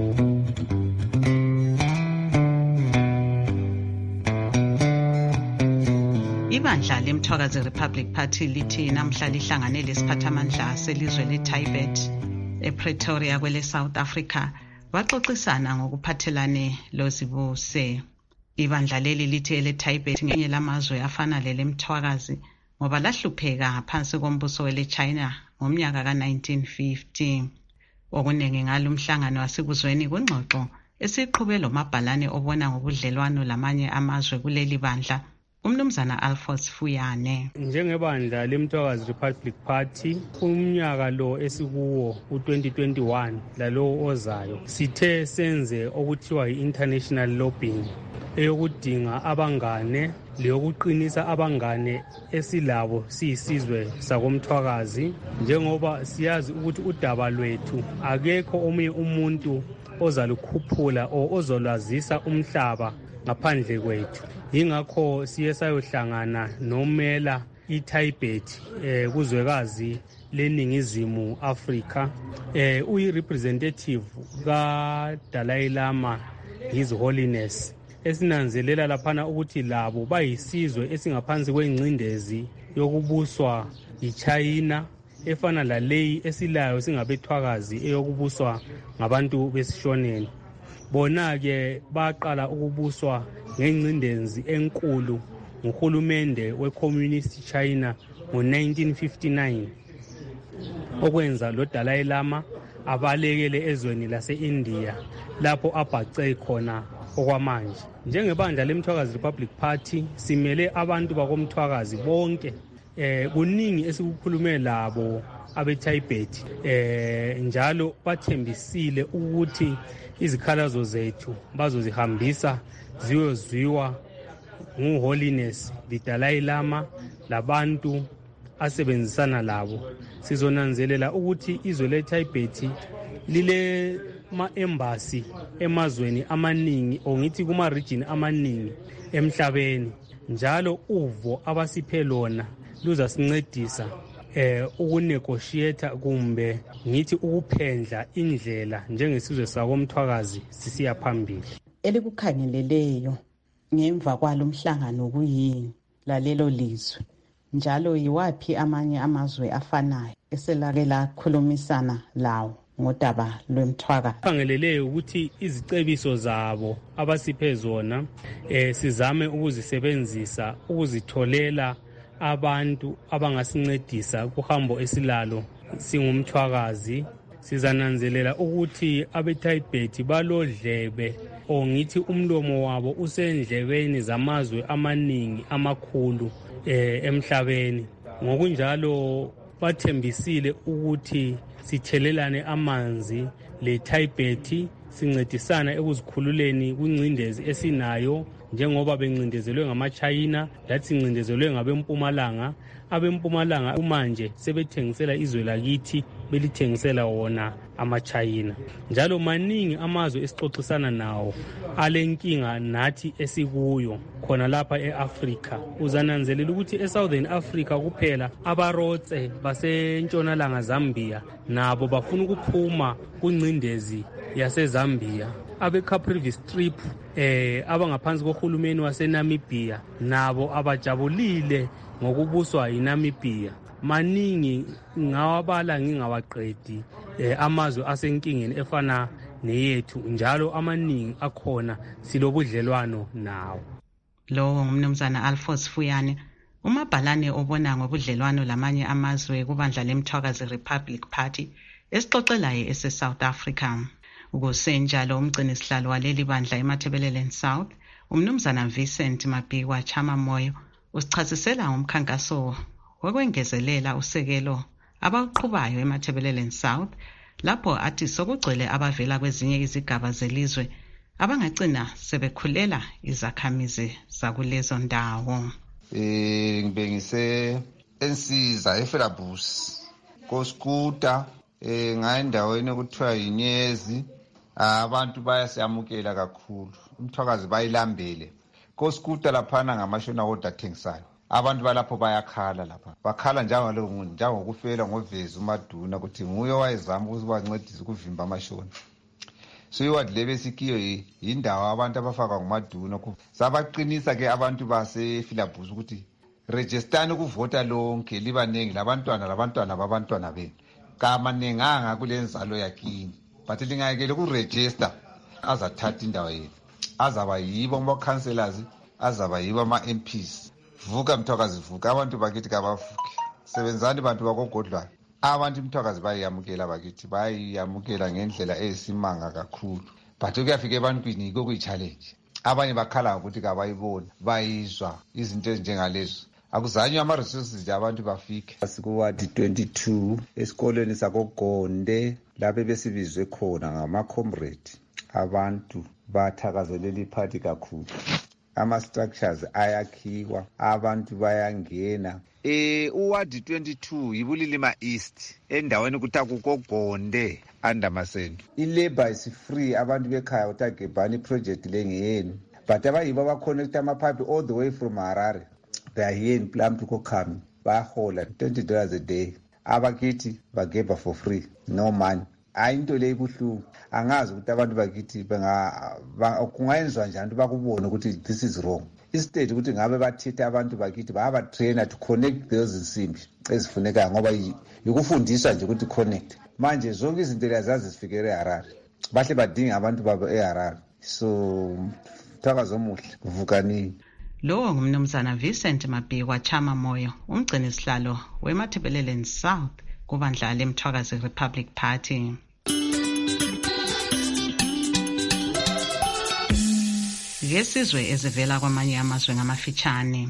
Ibandla leMthwakazi Republic Party lithi namhla lihlangane lesiphathamandla selizwe leTibet ePretoria kwele South Africa baxoxisana ngokuphathelane lozibuse. Ibandla leli lithi leTibet ngenye lamazwe afana leMthwakazi ngoba lahlupheka ngaphansi kombuso weleChina ngomnyaka ka-1950. Okunenge ngalo umhlangano wasekuzweni kwengxoxo esiqhube lo mabhalane obona ngobudlelwano lamanye amazwe kuleli bandla. Umnumzana Alphonse Fuyane. Njengebandla leMthwakazi Republic Party umnyaka lo esikuwo u2021 lalo ozayo sithe senze okuthiwa yi-international lobbying eyokudinga abangane leyokuqinisa abangane esilabo siyisizwe sakoMthwakazi njengoba siyazi ukuthi udaba lwethu akekho omunye umuntu ozalukhuphula ozolwazisa umhlaba ngaphandle kwethu. Ingakho siye sayohlangana nomela iTibet kuzwekazi leningizimu Africa uyi-representative kaDalai Lama His Holiness esinanzelela laphana ukuthi labo bayisizwe esingaphansi kwengcindezi yokubuswa yiChina efana laleyi esilayo singabethwakazi eyokubuswa ngabantu besishoneni. Bona-ke baqala ukubuswa ngengcindezi enkulu nguhulumende we-Communist China ngo-1959 okwenza lo Dalai Lama abalekele ezweni lase-India lapho abhace khona okwamanje. Njengebandla leMthwakazi Republic Party simele abantu bakoMthwakazi bonke kuningi esikukhulume labo abeTibet njalo bathembisile ukuthi izikhalazo zethu bazozihambisa ziyozwiwa nguHoliness the Dalai Lama labantu asebenzisana labo. Sizonanzelela ukuthi izwe leTibet lile ma-embassy emazweni amaningi ongithi kuma-region amaningi emhlabeni njalo uvo abasiphe lona luzasincedisa ukunegotiate kumbe ngithi ukuphendla indlela njengesizwe sakoMthwakazi sisiya phambili. Elikukhangeleleyo ngemva kwalo mhlangano kuyini lalelo lizwe, njalo yiwaphi amanye amazwe afanayo eselake lakhulumisana lawo ngodaba lwemthwakazi. Khangelele ukuthi izicebiso zabo abasiphe zona sizame ukuzisebenzisa ukuzitholela abantu abangasincedisa kuhambo esilalo singumthwakazi. Sizananzelela ukuthi abeTibet balodlebe ongithi umlomo wabo usendlebeni zamazwe amaningi amakhulu emhlabeni. Ngokunjalo bathembisile ukuthi sithelelane amanzi leTibet, sincedisana ekuzikhululeni kwingcindezi esinayo njengoba bencindezelwe ngamaChina lathi sincindezelwe ngabempumalanga. Abempumalanga manje sebethengisela izwe lakithi belithengisela wona amaChina. Njalo maningi amazwe esixoxisana nawo alenkinga nathi esikuyo khona lapha eAfrika. Uzananzelela ukuthi eSouthern Africa kuphela abarotse basentshonalanga Zambia nabo bafuna ukuphuma kungcindezi yaseZambia. Abe-Caprivi Strip abangaphansi kohulumeni waseNamibia nabo abajabulile ngokubuswa yiNamibia. Maningi ngawabala ngingawaqedi amazwe asenkingeni efana neyethu, njalo amaningi akhona silobudlelwano nawo. Lowo ngumnumzana Alphonse Fuyane, umabhalane obona ngobudlelwano lamanye amazwe kubandla lemthwakazi Republic Party esixoxelayo ese-South Africa. Ukusenjalo umgcinisihlalo waleli bandla eMatabeleland South, umnumzana Vincent Mabhikwa Chama Moyo, usichasisela ngomkhankaso wokwengezelela usekelo abawuqhubayo eMatabeleland South, lapho athi sokugcwele abavela kwezinye izigaba zelizwe abangagcina sebekhulela izakhamizi zakulezo ndawo. Ngibengise ensiza eFelabus koSkuta ngayendaweni okuthiwa yiNyezi. Abantu bayasiyamukela kakhulu, umthwakazi bayilambele. KoSkuta laphana ngamashona kodwa athengisayo. Abantu balapho bayakhala lapha. Bakhala njengokufela ngovezi uMaduna ukuthi nguye wayezama ukuthi bancedise ukuvimba amashona. So iwadi lebesikiyo yindawo abantu abafaka nguMaduna. Sabaqinisa ke abantu baseFelabus ukuthi registani ukuvota lonke libanengi labantwana babantwana benu. Kamanenganga kule nzalo yakini. But lingayekele kuregister azathatha indawo yethu. Azaba yibo ama-councillors, azaba yibo ama-MPs. Vuka mthwakazi vuka, abantu bakithi kabavuke. Sebenzani bantu bakogodlwana. Abantu mthwakazi bayamukela bakithi, bayamukela ngendlela eyisimanga kakhulu. But kuyafika ebantwini kokuyi-challenge. Abanye bakhala ukuthi kabayibona, bayizwa izinto ezinjengalezo. Akuzanywe ama-resources abantu bafike. Sikuwadi 22 esikolweni sakoGonde lapho besibizwe khona ngama-comrade. Abantu bathakazelela iphathi kakhulu. Ama-structures ayakhiwa, abantu bayangena. Uwadi 22 yiBulilima East endaweni kuthiwa kukoGonde Andamasendu. I-labor is free, abantu bekhaya utagebhani project lengeyenu. But abayibo abaconnect amapipe all the way from Harare. They are here in Plum to Kokami. Bahola $20 a day. Abakithi bageba for free, no money. Ayinto le ibuhlungu. Angazi ukuthi abantu bakithi kungayenzwa njani bakubona ukuthi this is wrong. Instead ukuthi ngabe bathethe abantu bakithi bayabatrainer to connect those nsimbi ezifunekayo ngoba yikufundiswa nje ukuthi connect. Manje zonke izinto lezazi zifikele eHarare. Bahle badinga abantu babo eHarare. So mthakazo omuhle vukanini. Lowo ngumnumzana Vincent Mabhikwa Chama Moyo, umgcinisihlalo weMatabeleland South kubandla lemthwakazi Republic Party. Yesizwe ezivela kwamanye amazwe ngamafitshane.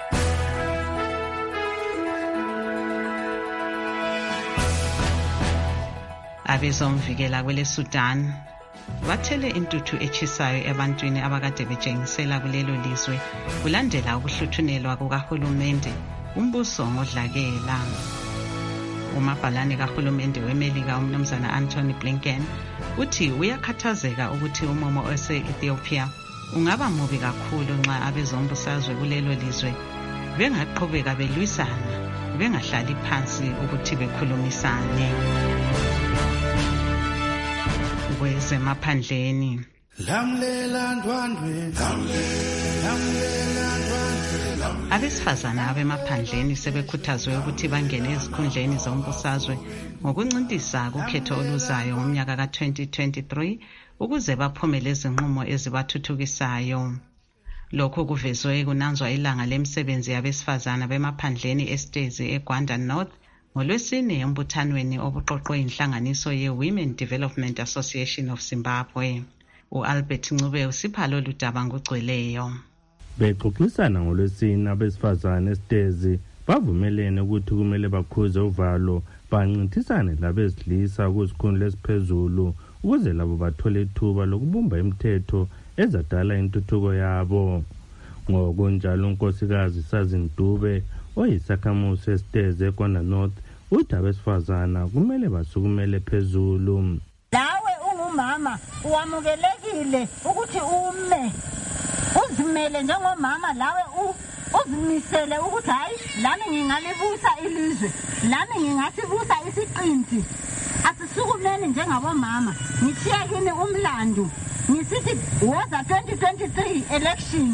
Abezomvikela kwele Sudan bathele intuthu echisayo ebantwini abakade betshengisela kulelo lizwe kulandela ukuhluthunelwa kukahulumende umbuso ngodlakela. Umabhalane kahulumende weMelika umnumzana Anthony Blinken uthi uyakhathazeka ukuthi umomo ose-Ethiopia ungaba mubi kakhulu nxa abezombusazwe kulelo lizwe bengaqhubeka belwisana bengahlali phansi ukuthi bekhulumisane. Kwezemaphandleni Abesifazana abemaphandleni sebekhuthazwe ukuthi bangene ezikhundleni zombusazwe ngokuncintisa kukhetho oluzayo ngomnyaka ka-2023 ukuze baphumele izinqumo ezibathuthukisayo. Lokhu kuvezwe kunanzwa ilanga lemisebenzi yabesifazana bemaphandleni esitezi eGwanda North ngolwesine embuthanweni obuqoqwe inhlanganiso ye-Women Development Association of Zimbabwe. U-Albert Ncube usipha lolu daba ngokugcweleyo. Bexoxisana ngolwesine abesifazane esitezi bavumelene ukuthi kumele bakhuze uvalo bancintisane labesilisa kuzikhundla eziphezulu ukuze labo bathole ithuba lokubumba imithetho ezadala intuthuko yabo. Ngokunjalo unkosikazi Sazindube oyisakhamuzi esitezi eGwanda North uthi abesifazana kumele basukumele phezulu. Lawe ungumama uwamukelekile ukuthi ume uzimele njengomama, lawe uzimisele ukuthi hayi lami ngingalibusa ilizwe, lami ngingasibusa isiqinti. Asisukumeni njengabomama. Ngithiya kini umlando ngisithi woza 2023 election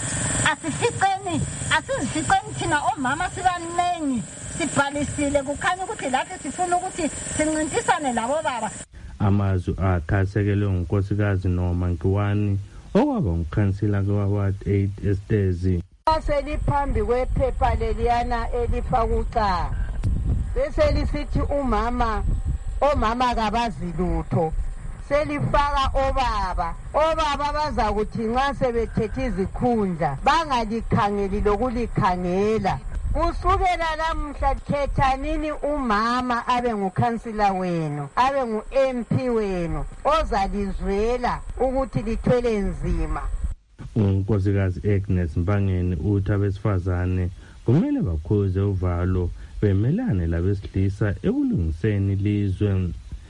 asizificeni thina omama sibaningi sibhalisile kukhanya ukuthi lathi sifuna ukuthi sincintisane labo baba. Amazwi akhasekelwe ngunkosikazi Noma Nkiwani okwaba umkhansila kaward 8 esitezi. Seliphambi kwephepha leliyana elifakuca bese lisithi omama kabazi lutho, selifaka obaba bazakuthi nxa sebethethe izikhundla bangalikhangeli lokulikhangela. Kusukela lamhla khethanini umama abe ngukhansila wenu, abe ngu-MP wenu ozalizwela ukuthi lithwele nzima. Unkosikazi Agnes Mbangeni uthi abesifazane kumele bakhuze uvalo bemelane labesilisa ekulungiseni ilizwe.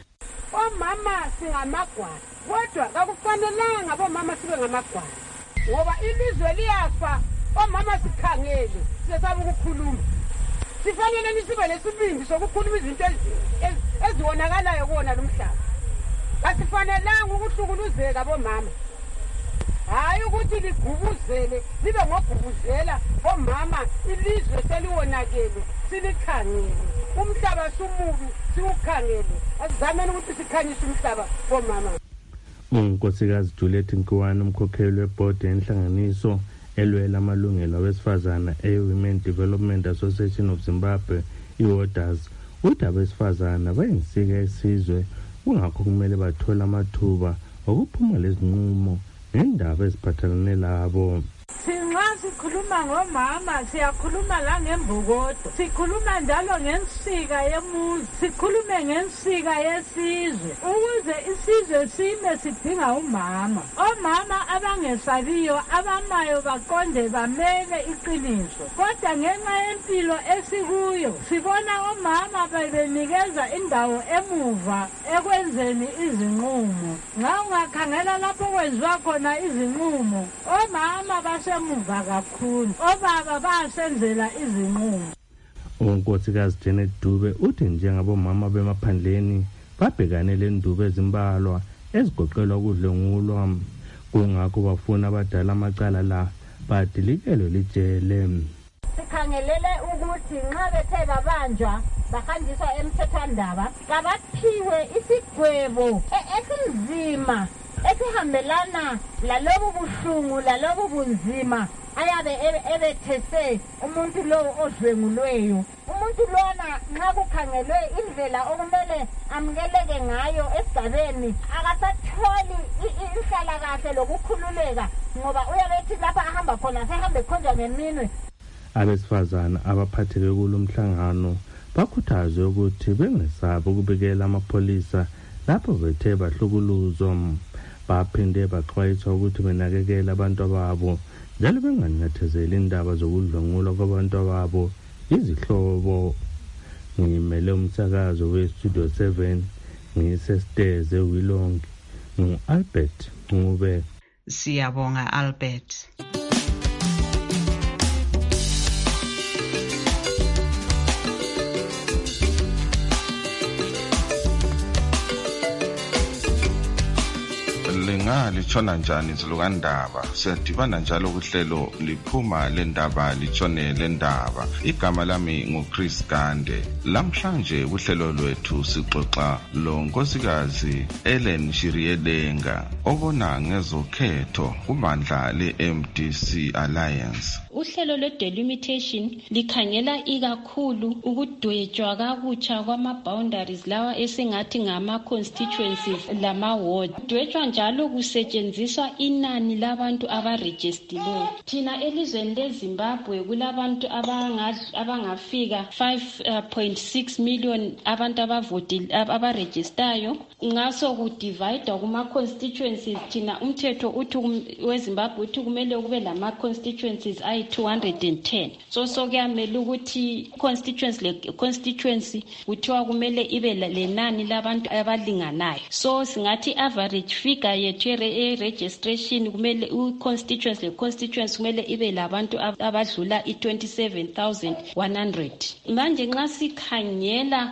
Omama singamagwala kodwa kakufanelanga abomama sibe ngamagwala ngoba ilizwe liyafa. Omama sikhangele sesaba ukukhuluma, sifanele nisibe lesibindi sokukhuluma izinto ezionakalayo kuwona lomhlaba. Asifanelanga ukuhlukuluzeka bomama, hayi ukuthi ligubuzele libe ngogubuzela bomama. Ilizwe seliwonakele silikhangele, umhlaba sumubi siwukhangele. Asizameni ukuthi sikhanyise umhlaba bomama. Unkosikazi Juliet Nkiwani umkhokheli webhodi yenhlanganiso elwela amalungelo abesifazana e-Women Development Association of Zimbabwe i-WODAS uthi abesifazana bayinsika yesizwe kungakho kumele bathole amathuba okuphuma lezinqumo ngendaba eziphathelane labo. Sinxa sikhuluma ngomama siyakhuluma la ngembokodo, sikhuluma njalo ngensika yemuzi, sikhulume ngensika yesizwe. Ukuze isizwe sime sidinga umama. Omama abangesabiyo abamayo baqonde bamele iqiniso. Kodwa ngenxa yempilo esikuyo sibona omama bebenikeza indawo emuva ekwenzeni izinqumo. Nxa ungakhangela lapho kwenziwa khona izinqumo, omama basemuva kakhulu, obaba basenzela izinqumo. Unkosikazi Janet Dube uthi njengabomama bemaphandleni babhekane lendubo ezimbalwa ezigoqelwa ukudlwengulwa, kungakho bafuna abadala amacala la badilikelwe lijele. Sikhangelele ukuthi nxa bethe babanjwa bahanjiswa emthethwandaba kabaphiwe isigwebo esinzima esihambelana lalobu buhlungu lalobu bunzima ayabe ebethese umuntu lowo odlwengulweyo. Umuntu lona nxa kukhangelwe indlela okumele amukeleke ngayo esigabeni akasatholi inhlalakahle lokukhululeka ngoba uyabethi lapha ahamba khona sehambe khonjwa ngeminwe. Abesifazana abaphatheke kulo mhlangano bakhuthazwe ukuthi bengesabi ukubikela amapholisa lapho bethe bahlukuluzwa. Baphinde baxwayiswa ukuthi benakekele abantu ababo njalo benganyathezeli indaba zokudlwengulwa kwabantu ababo izihlobo. Ngimele umsakazo weStudio 7 ngisesteze Wilong ngu-Albert Ncube. Siyabonga Albert. Lengali litshona njani izilukandaba. Siyadibana njalo kuhlelo liphuma lendaba litshone lendaba. Igama lami nguChris Gande. Lamhlanje kuhlelo lwethu sixoxa lo nkosikazi Ellen Shiriedenga obona ngezokhetho kubandla le-MDC Alliance. Uhlelo lwe-delimitation likhangela ikakhulu ukudwetshwa kabutsha kwama-boundaries lawa esingathi ngama-constituencies lama-ward. Kudwetshwa njalo kusetshenziswa inani labantu abarejistileyo. Thina elizweni leZimbabwe kulabantu abangafika 5.6 million abantu abarejistayo. Ngaso kudividwa kuma-constituencies, thina umthetho uthi weZimbabwe uthi kumele kube lama-constituencies 210. So kuyamele ukuthi constituency kuthiwa kumele ibe lenani labantu abalinganayo. So singathi average figure yethu registration kumele constituency kumele ibe labantu abadlula i27,100. Manje nxa sikhangela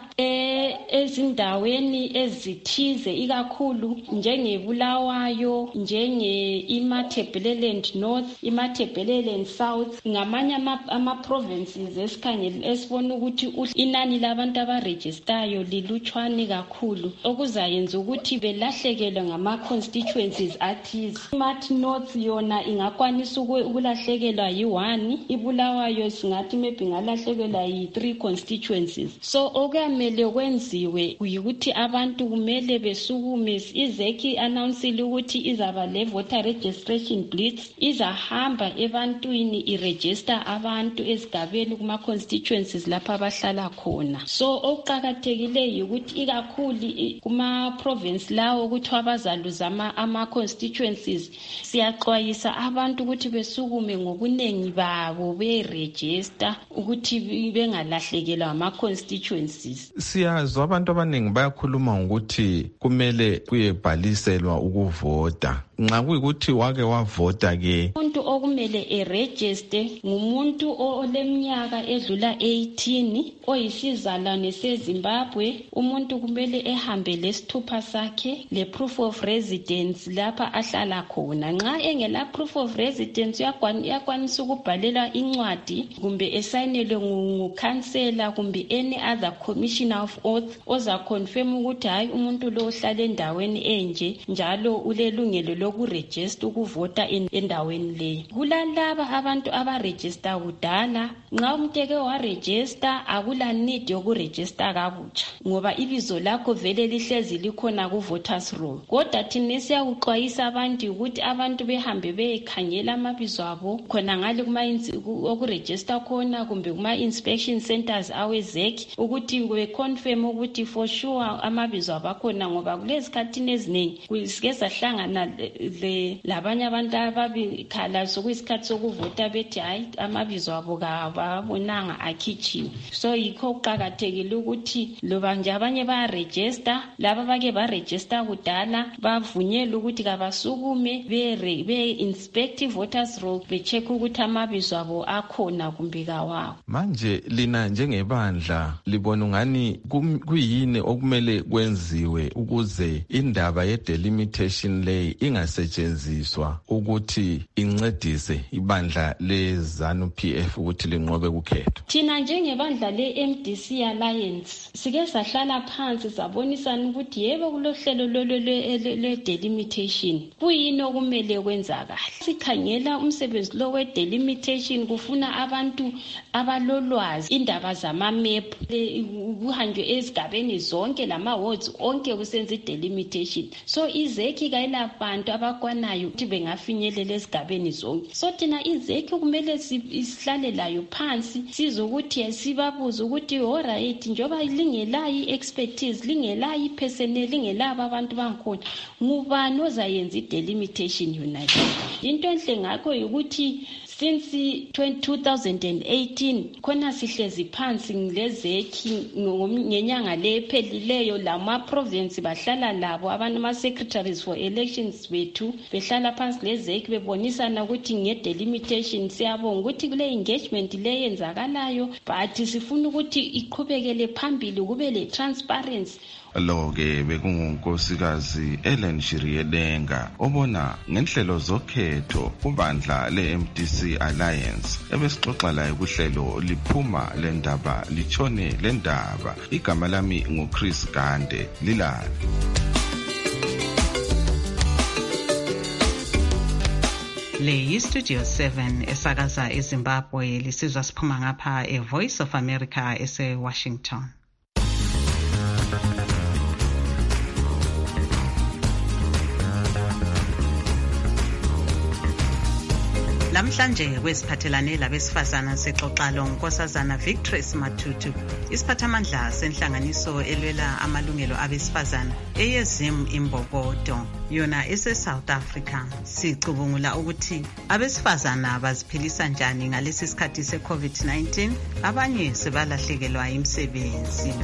ezindaweni ezithize ikakhulu njengeBulawayo, iMatabeleland North, iMatabeleland South, ngamanye ama-provinces esibona ukuthi inani labantu abarejistayo lilutshwane kakhulu, okuzayenza ukuthi belahlekelwe ngama-constituencies athize. iMathi North yona ingakwanisa ukulahlekelwa yi-1, iBulawayo singathi maybe ingalahlekelwa yi-3 constituencies. So okuyamele kwenziwe yikuthi abantu kumele besukume. IZEC announcile ukuthi izaba le-voter registration blitz, izahamba ebantwini iregister abantu ezigabeni kuma-constituencies lapha abahlala khona. So okuqakathekileyo ukuthi ikakhulu kuma-province lawo ukuthi abazaluza ama-constituencies, siyaxwayisa abantu ukuthi besukume ngobuningi babo beregister ukuthi bengalahlekelwa ama-constituencies. Siyazwa abantu abaningi bayakhuluma ngokuthi kumele kuyebhaliselwa ukuvota. Nxa kuyikuthi wake wavota ke, umuntu okumele eregister ngumuntu oleminyaka edlula 18 oyisizalwane seZimbabwe. Umuntu kumele ehambe lesithupha sakhe le-proof of residence lapha ahlala khona. Nxa engela proof of residence uyakwanisa ukubhalelwa incwadi kumbe esayinelwe ngukhansela kumbe any other commissioner of oath ozaconfirm ukuthi hayi umuntu lo uhlala endaweni enje njalo ulelungelo lokuregister ukuvota endaweni leyo. Kulalaba abantu abaregister kudala, nxa umuntu eke waregister akula need yokuregister kabutsha ngoba ibizo lakho vele lihlezi likhona ku-voters roll. Kodwa thina siyakuxwayisa abantu ukuthi abantu behambe beyekhangela amabizo abo khona ngale okuregister khona kumbe kuma-inspection centers aweZEC ukuthi beconfirm ukuthi for sure amabizo abo akhona, ngoba kulezikhathini eziningi sike sahlangana labanye abantu ababikhala sokuyisikhathi sokuvota bethi hayi amabizo abo kababonanga akhitshiwe. So yikho kuqakathekile ukuthi loba nje abanye bayaregister, laba bake baregister kudala bavunyelwe ukuthi kabasukume be-inspect voters roll becheck ukuthi amabizo abo akhona kumbe kawawo. Manje lina njengebandla libona ngani kuyini okumele kwenziwe ukuze indaba ye-delimitation lay ingasetshenziswa ukuthi incedise ibandla le-ZANU-PF ukuthi linqobe kukhetho? Thina njengebandla le-MDC Alliance sike sahlala phansi sabonisana ukuthi yebo kulohlelo le-delimitation kuyini okumele kwenzakala. Sikhangela umsebenzi lo we-delimitation kufuna abantu abalolwazi indaba zama-map, kuhanjwe ezigabeni zonke lama-wards onke kusenza i-delimitation. So iZEC kayilabantu abakwanayo ukuthi bengafinyelela ezigabeni zonke. So thina iZEC kumele sihlale layo phansi sizokuthi sibabuza ukuthi alright, njoba lingelayi expertise, lingelayi personnel, lingelabo abantu bangikhona, ngubani ozayenza i-delimitation united? Into enhle ngakho ukuthi since 2018 khona sihlezi phansi ngileZEC ngenyanga lephelileyo lama-province bahlala labo abantu ama-secretaries for elections bethu behlala phansi leZEC bebonisana ukuthi nge-delimitation siyabonga ukuthi kule engagement le yenzakalayo, but sifuna ukuthi iqhubekele phambili kube le transparency Lo-ke bekungunkosikazi Ellen Shiriedenga obona ngenhlelo zokhetho kubandla le-MDC Alliance ebesixoxa laye kuhlelo liphuma lendaba litshone lendaba. Igama lami nguChris Gande Lilala. Le yiStudio 7 esakaza eZimbabwe lisizwa siphuma ngapha eVoice of America ese-Washington. Lamhlanje kwesiphathelane labesifazana sixoxa lonkosazana Victress Matutu, isiphathamandla senhlanganiso elwela amalungelo abesifazana eyeZim Imbokodo, yona ese-South Africa. Sicubungula ukuthi abesifazana baziphilisa njani ngalesi sikhathi se-COVID-19, abanye sebalahlekelwa imisebenzi.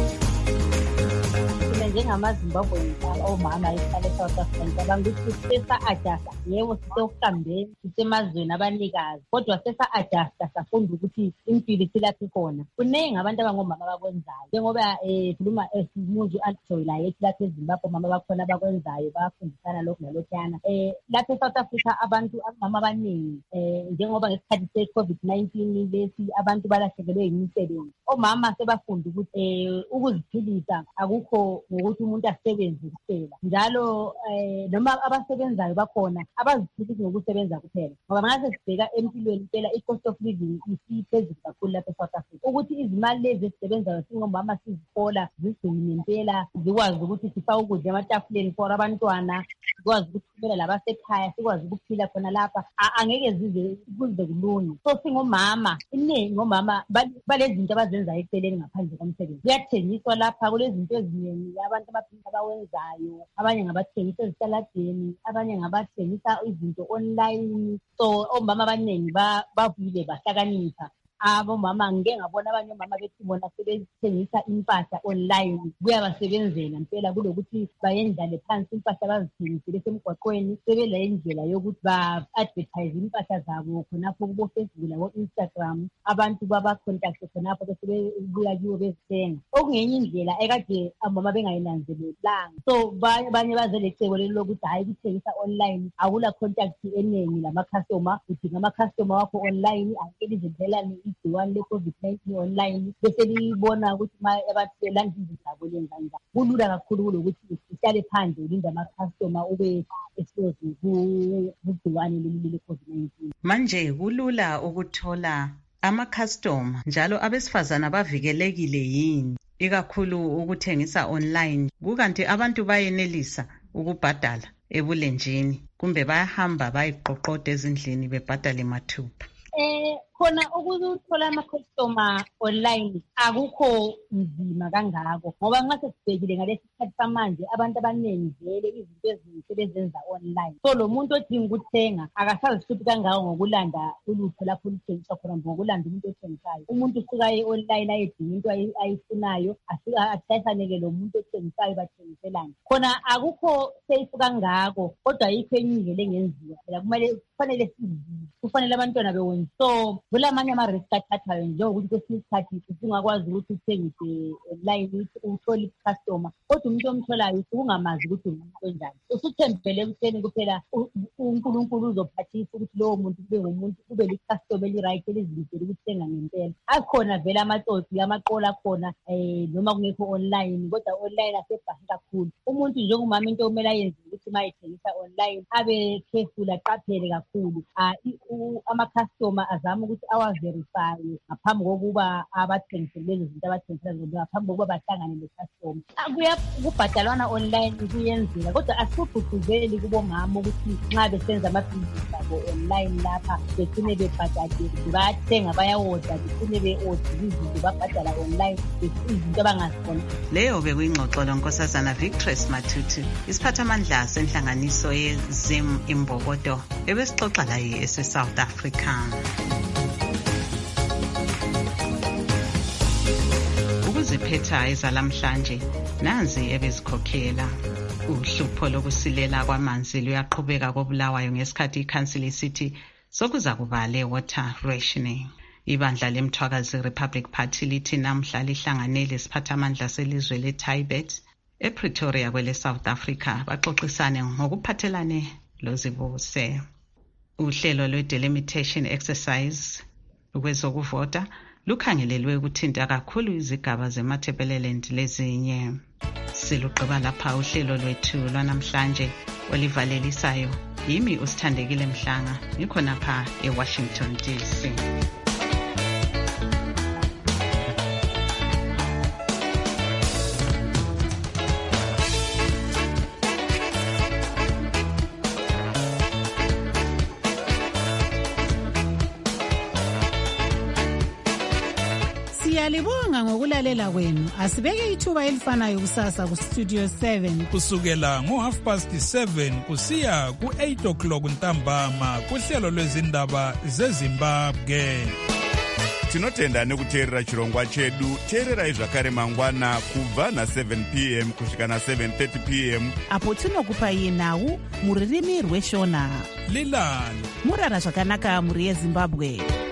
njengamaZimbabwe omama esihlale eSouth Africa ngicabanga ukuthi sesa-adjasta. Yebo sisekuhlambeni sisemazweni abanikazi, kodwa sesa-adjasta safunda ukuthi impilo isilapha ikhona. Kuningi abantu abangomama abakwenzayo njengoba khuluma simuzu antijoy la yethi lapha eZimbabwe omama bakhona abakwenzayo bayafundisana lokhu nalokhuyana. Lapha eSouth Africa abantu abamama abaningi njengoba ngesikhathi se-COVID-19 lesi abantu balahlekelwe yimisebenzi. Omama sebafunda ukuthi ukuziphilisa akukho ngokuthi umuntu asebenze kuphela, njalo noma abasebenzayo bakhona abaziphilisi ngokusebenza kuphela, ngoba manje sibheka empilweni phela i-cost of living isiphezulu kakhulu lapha eSouth Africa, ukuthi izimali lezi esisebenzayo singomama sizihola zigcine impela zikwazi ukuthi sifake ukudla ematafuleni for abantwana, sikwazi ukuthumela labasekhaya, sikwazi ukuphila khona lapha, angeke zize kuze kulunge. So singomama, iningi ngomama balezinto abazenzayo eceleni ngaphandle komsebenzi. Kuyathengiswa lapha kulezinto eziningi abantu abaphinda bawenzayo, abanye ngabathengisa ezitaladeni, abanye ngabathengisa izinto online. So omama abaningi bavile bahlakanipha. Abomama ngike ngabona abanye omama bethi bona sebethengisa impahla online, kuyabasebenzela impela kulokuthi bayendlale phansi impahla bazithengisele semgwaqweni, sebela indlela yokuthi ba-advertise impahla zabo khonapho kubo-Facebook labo-Instagram, abantu baba-contact khonapho bese bebuya kiwo bezithenga. Okungenye indlela ekade omama bengayinanzelelanga. So abanye bazele cebo leli lokuthi hhayi kuthengisa online akula contact eningi lama-customer, udinga ama-customer wakho online, angeke lizenzelane igciwane le-COVID-19 online, bese libona ukuthi abantu belanda izinto zabo lenzani. Kulula kakhulu kulokuthi uhlale phandle ulinde ama-customer ube exposed kugciwane leli le-COVID-19. Manje kulula ukuthola ama-customer, njalo abesifazana bavikelekile yini ikakhulu ukuthengisa online, kukanti abantu bayenelisa ukubhadala ebulenjini kumbe bayahamba bayiqoqoda ezindlini bebhadale mathupha? Khona ukuthola ama-customer online akukho nzima kangako, ngoba nxa sesibhekile ngalesi sikhathi samanje abantu abaningi vele izinto ezinhle bezenza online. So lo muntu odinga ukuthenga akasazihluphi kangako ngokulanda ulutho lapho oluthengiswa khona, ngokulanda umuntu othengisayo. Umuntu usuka online ayedinga into ayifunayo, asayifaneke lo muntu othengisayo bathengiselane. Khona akukho safe kangako, kodwa ayikho enye indlela engenziwa. Phela kufanele abantwana bewenza. So kulamanye ama-risk athathayo njengokuthi kwesinye isikhathi usungakwazi ukuthi uthengise online uthole i-customer, kodwa umuntu omtholayo usungamazi ukuthi umuntu onjani. Usuthembele ekutheni kuphela uNkulunkulu uzophathisa ukuthi lowo muntu kube ngumuntu, kube li-customer eli-right elizimisele ukuthenga ngempela. Akhona vele amatsotsi amaqola akhona noma kungekho online, kodwa online asebhahi kakhulu. Umuntu njengomama into okumele ayenze ukuthi uma ethengisa online abe careful, aqaphele kakhulu. Ama-customer azama ukuthi awaverifye ngaphambi kokuba abathengisele lezo zinto abathengisela zona, ngaphambi kokuba bahlangane le-customer. Kubhadalwana online kuyenzeka, kodwa asikugqugquzeli kubomama ukuthi nxa besenza amabhizinisi abo online lapha begcine bebhadale, bayathenga bayawoda, begcine be-odile izinto babhadala online izinto abangazibona. Leyo bekuyingxoxo lonkosazana Victress Matutu, isiphathamandla senhlanganiso yeZim Imbokodo, ebesixoxa laye ese-South Africa. Ukuziphetha ezalamhlanje nanzi ebezikhokhela. Uhlupho lokusilela kwamanzi luyaqhubeka koBulawayo ngesikhathi ikhansili isithi sokuza kuba le-water rationing. Ibandla lemthwakazi Republic Party lithi namhla lihlangane lesiphathamandla selizwe leTibet ePretoria kwele South Africa baxoxisane ngokuphathelane lozibuse. Uhlelo lwe-delimitation exercise kwezokuvota lukhangelelwe ukuthinta kakhulu izigaba zeMatabeleland lezinye. Silugqiba lapha uhlelo lwethu lwanamhlanje olivalelisayo. Yimi uSithandekile Mhlanga, ngikhona pha eWashington DC. Siyalibonga ngokulalela kwenu. Asibeke ithuba elifanayo kusasa ku Studio 7 kusukela ngo7:30 kusiya ku8:00 ntambama kuhlelo lwezindaba zeZimbabwe. Tinotenda nekuteerera chirongwa chedu. Teererai zvakare mangwana kubva na7 p.m. kusvika na7:30 p.m. apo tinokupai nhau muririmi rweshona. Lilani murara zvakanaka muri yeZimbabwe.